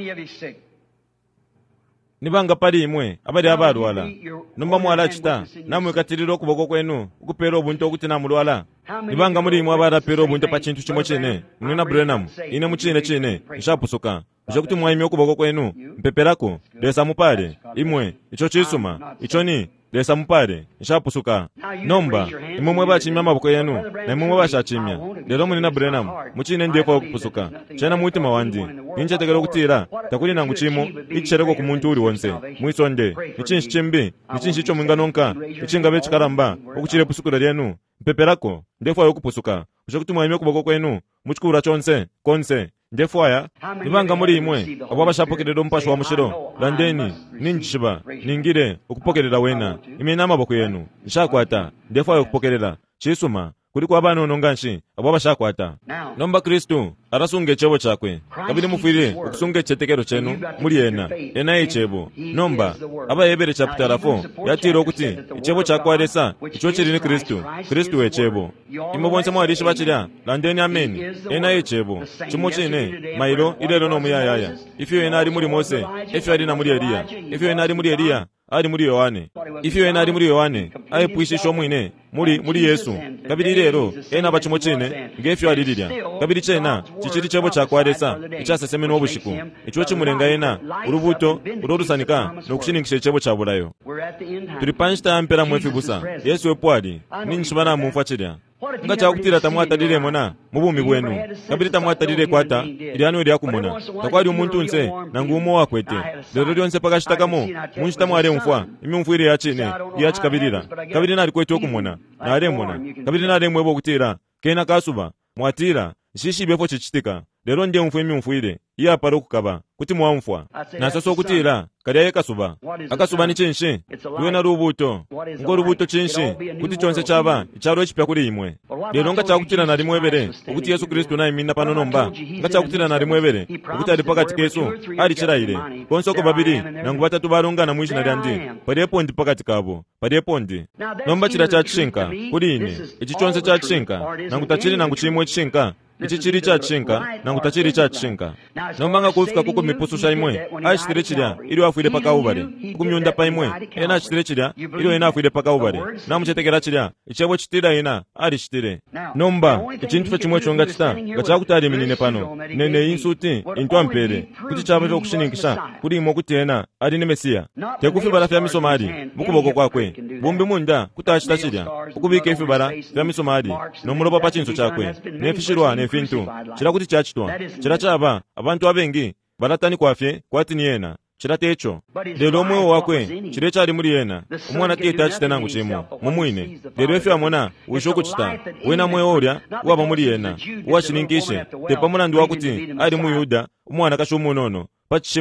nibanga pali imwe abali abalwala nomba mwalachita namwe katiriro kuboko kwenu ukupera obuntu okuti namulwala nibanga muri imwe abalapera obuntu pa chintu chimwe chene mwina Branham ine muchine ishapusuka kuti mwaimye okuboko kwenu mpeperako lesa mupale imwe icho chisuma ichoni lesa mupale ishapusuka nomba imwe mwe bachimya amaboko yenu na imwe bashachimya lero munina Branham muchine ndefo okupusuka chena mutima wandi ninchetekera okutira takuli nangu chimo ichereko ku muntu uli wonse mwisonde ichinshi chimbi ichinshi cho mwinganonka ichingabe chikaramba okuchire pusukura lyenu mpeperako ndefo okupusuka kuti mwaimye okuboko kwenu muchikura chonse konse ndefwaya nibanga muri imwe abo bashapokerera mpasho wa mushiro landeni ninchiba ningire okupokerera wena imena amaboko yenu nshakwata ndefwaya okupokerera chisuma kuri kwa bana ononganshi abo bashakwata nomba Kristu arasunge chebo chakwe kabiri mufwire okusunge chetekero chenu muri ena echebo nomba aba yebere chapter 4 yatiro okuti ichebo chakwaresa icho chiri ni Kristu wechebo imo bonse mwarishi bachira landeni amen ena echebo chimo chine mailo ilero no muyayaya ifyo ena ari muri Mose ifyo ari na muri Eliya ifyo ena ari muri Eliya ari muri Yohane ifyo ena ari muri Yohane aye pwishisho mwine muri Yesu kabiri lero ena bachimo chine ngefyo aririra kabiri chena chichiri chebo chakwaresa ichasesemeno obushiku icho chimurenga ena urubuto urorusanika nokushiningisha chebo chabulayo turi panchita ampera mwefibusa Yesu epwali ninchibana mumfachira nga chakutira tamwatalire mona mubumi bwenu kabiri tamwatalire kwata ilyano ilyakumona takwali umuntu nse nangu umo wakwete lero lyonse pakashitakamo munchita mwale mfwa imi mfwire yachine yachikabirira kabiri nali kwete okumona nale mona kabiri nale mwebo kutira kena kasuba mwatira shishi befo chichitika lero ndiye mfwe imi mfwire iya paro kukaba kuti mwamfwa nasaso kutira kali ayekasuba akasuba ni chinshi lwena rubuto ngo rubuto chinshi kuti chonse chaba icharo echipya kuli imwe lero nga chakutira nali mwebere ukuthi Yesu Kristu naye minna pano nomba nga chakutira nali mwebere ukuthi ali pakati kesu ali chiraire konsoko babiri nangu batatu balongana mwishi nali andi palipo ndi pakati kabo palipo ndi nomba chira cha chinka kuli ine ichi chonse cha chinka nangu tachiri nangu chimwe chinka ichi chiri cha chinka nangu tachiri cha chinka nombanga kufika kuko mipusu imwe ashitire chira ili wafwire paka ubare kumyunda pa imwe ena ashitire chira ili ena afwire paka ubare namuchetekera chira ichebo chitira ena ali chitire nomba ichintu chimwe chonga chita ngachakutari minine pano nene insuti intwampere kuti chaba kushiningisha kuri imo kuti ena ali ne Mesiya tekufibara fya misomali mukuboko kwakwe bumbi munda kutashita chira ukubika ifibara fya misomali nomuloba pa chinso chakwe nefishirwa nefintu chira kuti chachitwa chira chaba abantu abengi baratani kwafye kwati ni yena chirate echo lero omwewo wakwe chire chali muri yena umwana tieta achitena nangu chimo mumwine lero efe amona wishokuchita wena mwewo olya waba muri yena wachininkishe tepa mulandu wakuti ali mu Yuda umwana kashomunono pachishima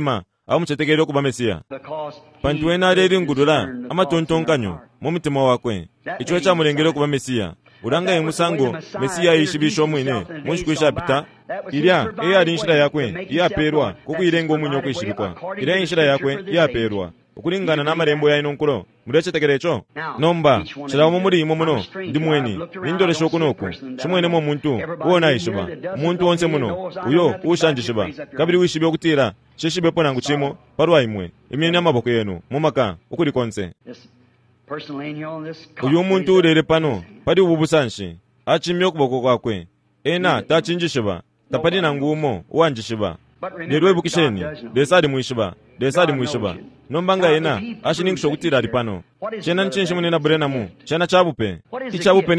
amuchetekere okuba mesiya pantu ena alelingulula amatontonkanyo mu mutima wakwe icho chamulengere okuba mesiya ulanga emusango mesiya yishibisha omwine munshikwisha apita ilya eyali nshira yakwe yaperwa kukuilenga omwinyo okwishibikwa ilya inshira yakwe yaperwa okulingana n'amalembo ya inonkulo mulyechetekere echo nomba chilawo mulimo muno ndi mweni nindolesha okunoku chimwenemo omuntu wona ayishiba omuntu wonse muno uyo ushanjishiba kabiri wishibe okutira shishibepo nangu chimo parwa imwe imyeni amaboko yenu mumaka ukuli konse uyu omuntu ulele pano pali ububusanshi achimye okuboko kwakwe ena tachinjishiba tapali nangu umo uwanjishiba lero ebukisheni desali mwishiba nombanga yena ashiningisho kutira ali pano chena nchinshi munena bulenamu chena chabupe ichabupe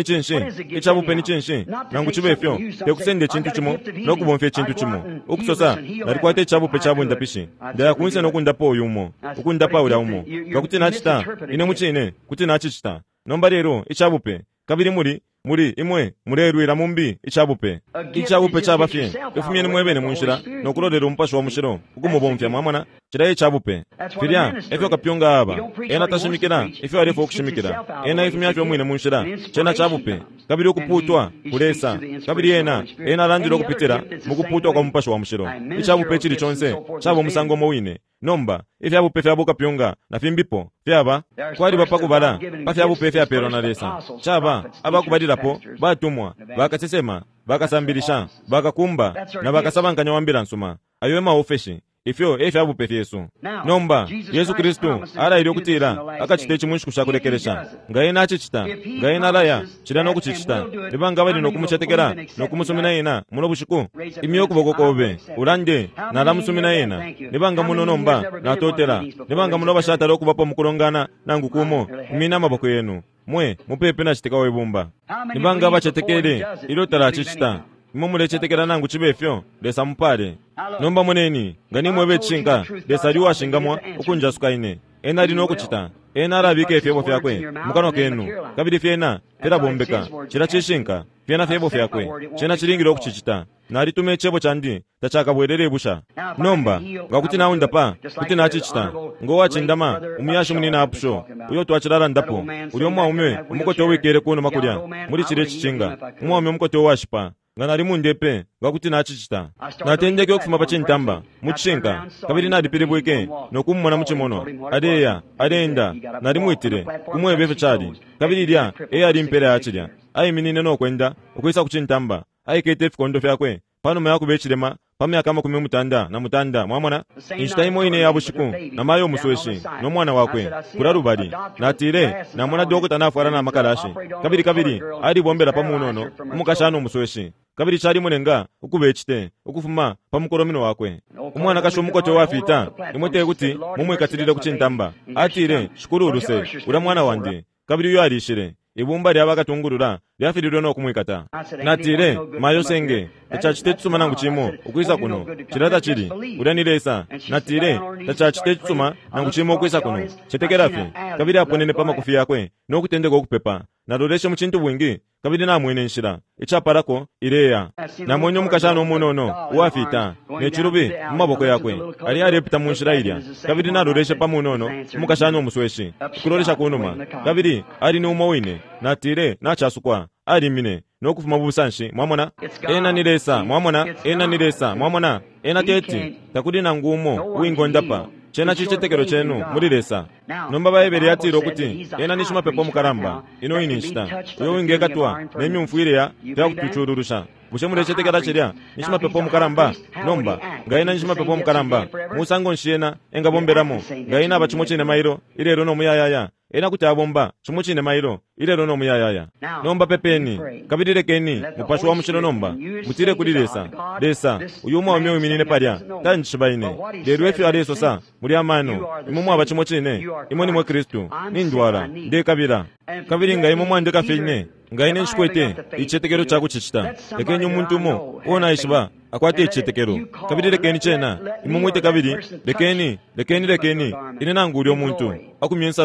ni chinshi nangu chibefyo tekusende chintu chimo nokubomfye chintu chimo ukusosa nalikwate ichabupe chabu ndapishi ndayakunse nokundapo uyumo ukundapa ula umo kakuti nachita ine muchine kuti nachichita nomba lero ichabupe kabiri muri imwe murerwira mumbi ichabupe chabafye ifumyeni mwebene munshira nokulodera umpasho wa mushiro ukumubomfya mwamana chira ichabupe filya efyo kapyonga aba ena tashimikira ifyo alifo okushimikira ena ifumya afyo mwine munshira chena chabupe kabiri okuputwa kulesa kabiri ena alandira okupitira mukuputwa kwa mumpasho wa mushiro ichabupe chili chonse chabo musango mowine nomba ifyabupe fyabo kapyonga na fimbipo fyaba kwali bapakubala pafyabupe fyapero na lesa chaba abakubadirapo batumwa bakasesema bakasambilisha bakakumba na bakasabanganya wambira nsuma ayo maofeshi ifyo efyabupe fyesu nomba Yesu Kristu alayire okutira akachite chimunshi kushakulekeresha ngayena achichita ngayena alaya chira nokuchichita libanga bali nokumuchetekera nokumusumina yena muno bushiku imyo kuboko kobe ulande nalamusumina yena libanga muno nomba natotera libanga muno bashata lokubapo mukulongana nangu kumo mina maboko yenu mwe mupepe na chitika webumba libanga bachetekere ilotara achichita mumulechetekera nangu chibefyo lesa mupale nomba muneni ngani mwebe chinga lesa liwashingamwa ukunjasuka ine ena lino okuchita ena alabike efyebo fyakwe mukano kenu kabili fyena terabombeka chira chishinka fyena fyebo fyakwe chena chilingire okuchichita nalitume echebo chandi tachakabwerere busha nomba ngakuti naunda pa kuti nachichita ngowachindama umuyashu munina apusho uyo twachilala ndapo uli omwa umwe umukoto wikere kuno makulya muri chire chichinga umwa umwe umukoto washipa nganali mundepe ngakuti nachichita natendeke okufuma pachintamba muchinga kabiri nadipilibwike nokumumona muchimono adeya adenda nali mwitire kumwebefe chali kabiri lya eyali mpere achilya ayiminine nokwenda okwisa kuchintamba ayikete fikondo fyakwe pano mayakubechilema pamyaka 16 na mutanda mwamwana inshita imo ine yabushiku na mayo musweshi nomwana wakwe kulalubali natire namwana dokota nafwara na makalashi kabiri ali bombera pamunono umukashano musweshi kabiri chali munenga ukubechite ukufuma pamukoromino wakwe umwana kasho mukoto wafita imwete kuti mumwekatirire kuchintamba atire shukuru uruse ura mwana wandi kabiri yo alishire ibumba lyabakatungurura lyafirirwe nokumwikata natire mayo senge tachachite tsuma nangu chimo ukwisa kuno chirata chili ulanilesa natire tachachite tsuma nangu chimo ukwisa kuno chetekerafi kabiri aponene pamakufi yakwe nokutendeka okupepa naloleshe muchintu bwingi kabiri namwene nshira ichaparako ileya namwenye omukashano omunono uwafita nechirubi mumaboko yakwe ali alepita munshira ilya kabiri naloleshe pamunono omukashano omusweshi kulolesha kunuma kabiri ali ni umowine natire nachasukwa ali mine nokufuma busanshi mwamona ena nilesa mwamona ena teti takudi nangumo uingondapa chena chichetekero chenu mulilesa nomba bayebere yatiro kuti ena nishima pepo mukaramba ino inishita uyo ingekatwa nemyumfuileya vyakutuchururusha bushemulechetekera chilya nishima pepo mukaramba nomba ngaina nishima pepo mukaramba musango nshiyena engabomberamo ngaina abachimo chine mairo ilero nomuyayaya ena kuti abomba chimo chine mairo ilero nomuyayaya nomba pepeni kabirilekeni mupashu wa muchilo nomba mutire kulilesa lesa uyu umwe wamyewe minine palya tanchibaine lero efyo aleso sa muli amano imumwe abachimo chine imwe nimwe Kristu nindwala nde kabiri nga imumwe andekafeine ngaine nchikwete ichetekero chako chichita lekenye umuntu umo uona ishiba akwate ichetekero kabiri lekeni chena imumwite kabiri lekeni ine nangu uli omuntu akumyensaru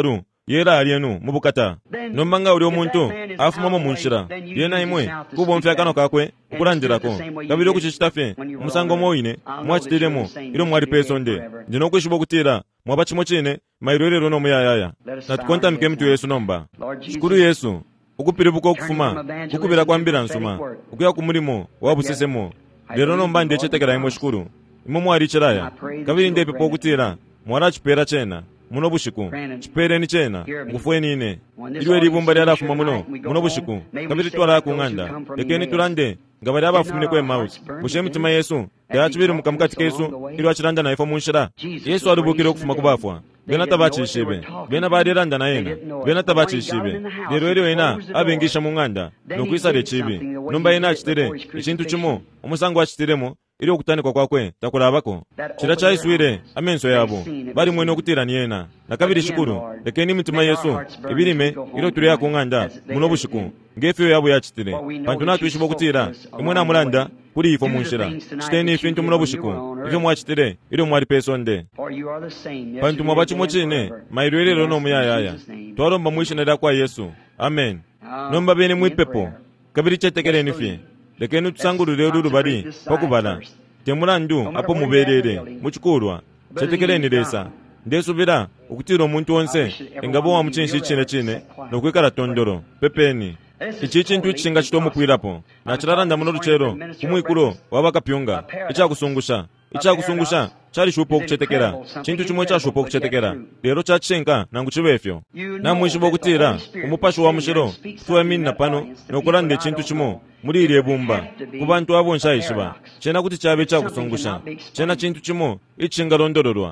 yera alienu mubukata nombanga uli omuntu afumamo munshira yena imwe kubo mfyakano kakwe okulandirako kabiri okukichitafe omusango mwoine mwachitiremo ilo mwali pesonde ndino okwishiba okutira mwabachimo chine mairwerero nomuyayaya natukontamike emitu yesu nomba shukuru yesu okupiribuka okufuma kukubira kwambira nsuma okuya ku mulimo wabusesemo lero nomba ndyechetekera imwe shukuru imwe mwali chiraya kabiri ndepepo okutira mwara chipera chena muno bushiku chipereni chena ngufweni ine iliwe libumba lyalafuma muno bushiku kabiri twala kung'anda lekeni tulande nga bali abafumine kwe mouse bushe mitima yesu yachibiri mukamukati kesu iliwa chilanda na ifo munshira yesu alubukire okufuma kubafwa bena tabachishibe bena badiranda na yena bena tabachishibe lero iliwe ina abengisha mung'anda nokwisale chibi nomba ina achitire ichintu chimo omusango achitiremo ili okutanikwa kwakwe takulabako chira chaiswire amenso yabo bali mwene okutira niyena nakabiri shukuru lekeni mitima yesu ibirime ilo tuli yakung'anda muno bushiku ngefyo yabo yachitire pantu natwishiba okutira imwe namulanda kuli ifo munshira chiteni ifintu muno bushiku ifyo mwachitire ilo mwali pesonde pantu mwabachimo chine mairwerero nomuyayaya twalomba mwishinira kwa yesu amen nomba bene mwipepo kabiri chetekereni fye lekeni tusangulule olulu bali pokubala temulandu apo muberere muchikulwa chetekereni lesa ndesubira okutira omuntu wonse engabo wa muchinshi chine nokwikala tondoro pepeni ichi chintu chinga chitomupwirapo nachiraranda muno luchero kumwikulo wabakapyunga ichakusungusha chali shupo okuchetekera chintu chimwe chashupo okuchetekera lero chachenka nangu chibefyo namwishiba okutira umupashi wa mushiro tuwa minna pano nokulanda chintu chimo mulili ebumba kubantu abo nshayishiba chena kuti chabe chakusungusha chena chintu chimo ichinga londololwa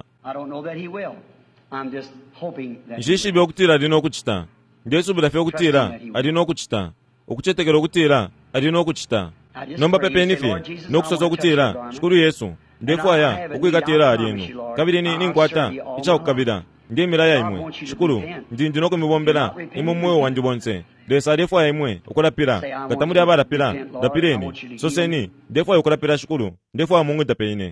nshishibe okutira lino okuchita ndesubira fye okutira alina okuchita okuchetekera okutira alina okuchita nomba pepeni fye nokusosa okutira shukuru yesu ndefwaya okwikatira alienu kabiri ninkwata ichakukabira ndyemiraya imwe shukuru ndinokumibombera imwe mwewo wandi bonse lesa ndefwaya imwe okulapira gatamuli abalapira dapireni soseni ndefwaya okulapira shukuru ndefwaya mungu dapeine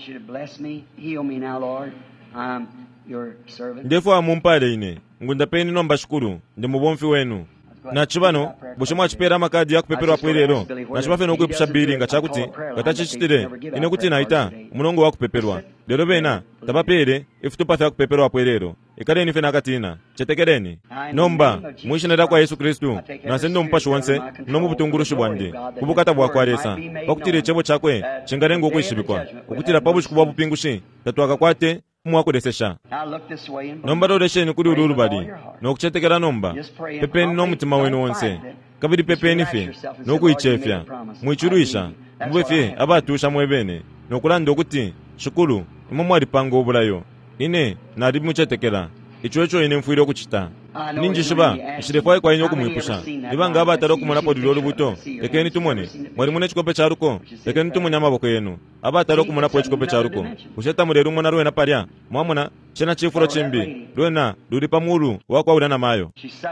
ndefwaya mumpale ine ngundapeni nomba shukuru ndi mubomfi wenu nachibano bushe mwachipera makadi yakupeperwa pwerero nachibafe nokwepusha biri nga chakuti gatachichitire ine kuti naita munongo wakupeperwa lero bena tabapere ifutupatha yakupeperwa pwerero ikaleni fena akatina chetekereni nomba mwishinira kwa yesu kristu nasendo mpashi wonse nomubutungurushu bwandi kubukata bwakwalesa pakutire chebo chakwe chingarengo okwishibikwa ukutira pabushi bwa bupingushi tatwakakwate mwakulesesha nomba lolesheni kuli ululu bali nokuchetekera nomba pepeni nomutima wenu wonse kabiri pepeni fye nokuichefya mwichuruisha mubefye abatusha mwebene nokulanda okuti shukulu imwe mwalipanga obulayo ine nali muchetekera ichwecho ine mfuire okuchita ninjishiba ishirefwaye kwa inyo kumwipusha ibanga abatara okumunapo lili olubuto lekeni tumone mwali mune chikope charuko lekeni tumunye amaboko yenu abatara okumunapo echikope charuko usheta mulero umona lwena palya mwamuna chena chifulo chimbi lwena luli pamulu wakwawula na mayo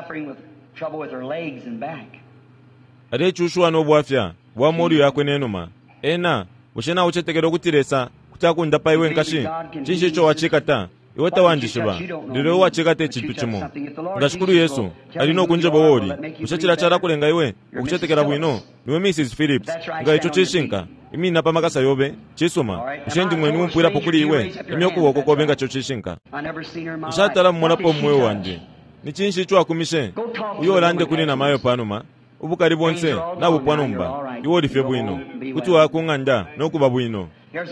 ate echushuwa nobwafya bwamolu yakwe nenuma ena ushena uchetekera okutiresa kutakunda paiwe nkashi chinshicho wachikata iwe tawandishiba lero wachikate chintu chimo ngashukuru yesu alina okunjeba woli ushachira chara kulenga iwe ukuchetekera bwino niwe Mrs. Phillips nga icho chishinka imina pamakasa yobe chisuma ushendi mwenu mpwira pokuli iwe imyokuwoko kobenga cho chishinka ushatala mmonapo mwe wanje ni chinshi chwa kumishe uyolande kuli na mayo panuma ubukari bonse na bupwanumba iwo lifye bwino kuti wakung'anda nokuba bwino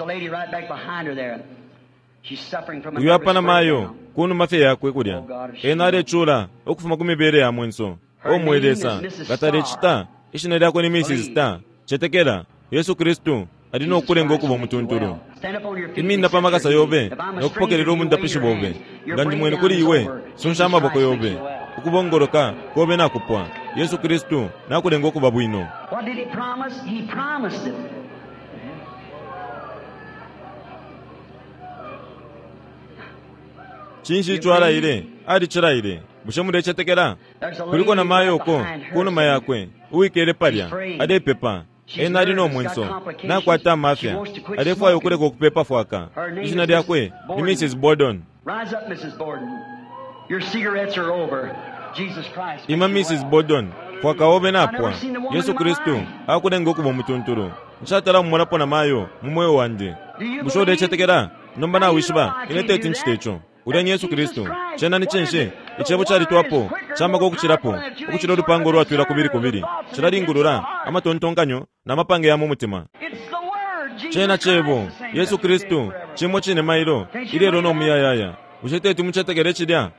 uyu apana mayo kunu mafe yakwe kulya ena alechula okufuma kumibere ya mwenso omwelesa gatale chita ishina lyako ni Mrs. Star chetekera yesu kristu alina okulenga okuba omutuntulu imina pamakasa yobe nokupokerera omundapishi bobe nga ndi mwene kuli iwe sunsha amaboko yobe okubongoloka kobe nakupwa yesu kristu nakulenga okuba bwino chinshi chwalaile ali chilaile bushe mulechetekera kuliko na mayoko kuno mayakwe uwikele palya adepepa ena alina omwenso nakwata mafya adefwayo kuleka okupepa fwaka ishina lyakwe ni Mrs. Borden Your cigarettes are over. Jesus Christ. Ima Mrs. Bordon kwakaobe napwa Yesu Kristu akudenga okuba mutunturu nchatala mmolapo na mayo mumwoyo wanje bushode chetekera nomba na wishiba ineteti nchitecho udenye Yesu Kristu chena ni chenshi ichebo chali twapo chamba ko kuchirapo okuchira lupango lwatwira kubiri chiraringulura amatontonkanyo na mapange ya mumutima chena chebo Yesu Kristu chimo chine mairo ilero no muyayaya ucheteti muchetekere chidya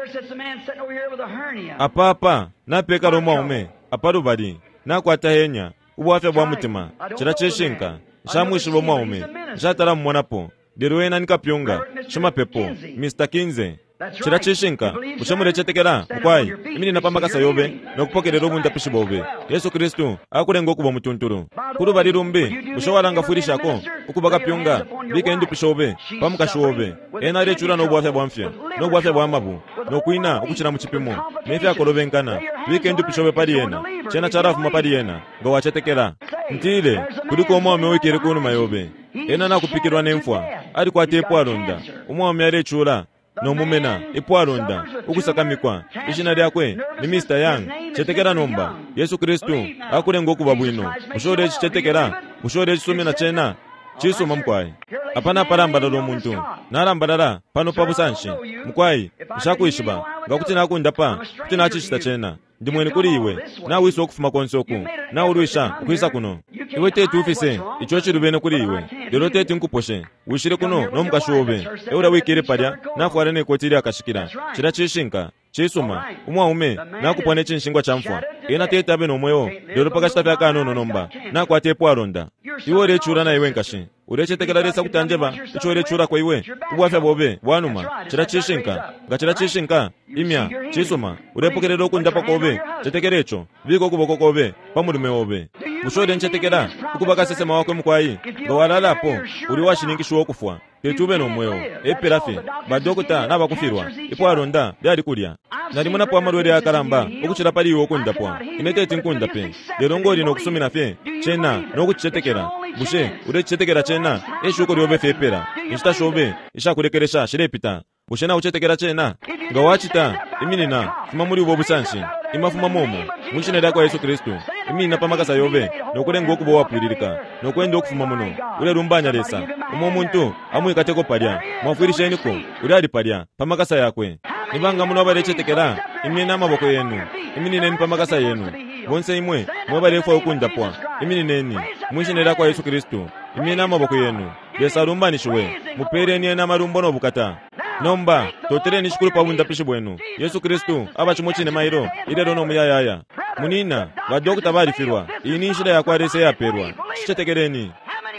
apapa napeka roma ume aparubari nakwata henya ubwafya bwa mutima chiracheshinka shamwishibo mwa ume chatala mmonapo deruena nikapyunga shimapepo Mr. Kinze chirachishinka ushamurechetekera mkwai imini napambakasa yobe nokupokerera obunta pishibobe Yesu Kristu akulenga okuba mutunturu kurubari rumbi ushawalanga furishako ukubaka pyunga bikendi pishobe pamukashobe ena rechura nobwafya bwamfya nobwafya bwamabu nokuina okuchira muchipimo nefya kolobenkana bikendi pishobe paliena chena charafu mapaliena ngo wachetekera ntile kuliko omwami wekere kunu mayobe ena nakupikirwa nemfwa ali kwatepo alonda omwami arechura nomumena ipwalonda ukusakamikwa ishina lyakwe ni Mr. Young chetekera nomba Yesu Kristu akulenga okuba bwino ushode chichetekera ushode chisumina chena chisuma mkwai apana parambala lomuntu narambalala pano pabusanshi mkwai ushakuishiba ngakuti nakundapa kuti nachichita chena ndimwene kuli iwe nawiso okufuma konsoku na uruisha kuisa kuno iwe teti ufise icho chirubene kuli iwe lero teti nkuposhe wishire kuno nomukashobe eura wikire palya nafuare nekotiri akashikira chira chishinka chisuma umwaume nakupwane chinshingwa chamfwa ena teti abe nomweyo lero pakashitapya kanono nomba nakwatepo alonda iwe rechura na iwe nkashi urechetekera resa kutanjeba icho rechura kwa iwe ubwafya bobe bwanuma chira chishinka ngachira chishinka imya chisuma urepokerera okundapa kobe chetekerecho viko kuboko kobe pamulume wobe ushode nchetekera ukubaka sesema wakwe mkwai ngawalalapo uri washiningishuwa okufwa petube nomweyo eperafe badokota nabakufirwa ipo alonda byali kulya nalimona po amalwere akaramba okuchira paliwo okundapwa ineteti nkundape lero ngoli nokusumina fe chena nokuchichetekera bushe urechichetekera chena eshuko lyobe fepera ishitashobe ishakulekeresha shirepita bushe na uchetekera chena ngawachita iminina fuma muri ubo busanshi imafuma momo mushinera kwa Yesu Kristu imina pamakasa yobe nokulenga okubo wapwiririka nokwenda okufuma muno ule rumbanya lesa umuntu amwikateko palya mwafwirisheniko ule ali palya pamakasa yakwe nibanga muno abarechetekera imina amaboko yenu iminine pamakasa yenu bonse imwe mwabarefa okundapwa iminine mushinera kwa Yesu Kristu imina amaboko yenu besarumbanishwe mupereni ena marumbo nobukata nomba totere nishukuru pa bundapishi bwenu Yesu Kristu abachimuchine mairo ilero no muyayaya munina badokta barifirwa ini nshira yakwa rese yaperwa chichetekereni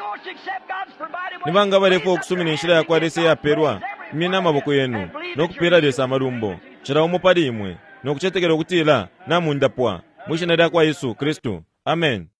nibanga barefu okusumina nshira yakwa rese yaperwa mina amaboko yenu nokupera resa marumbo chira umupali imwe nokuchetekera okutila namundapwa mwishina yakwa Yesu Kristu amen.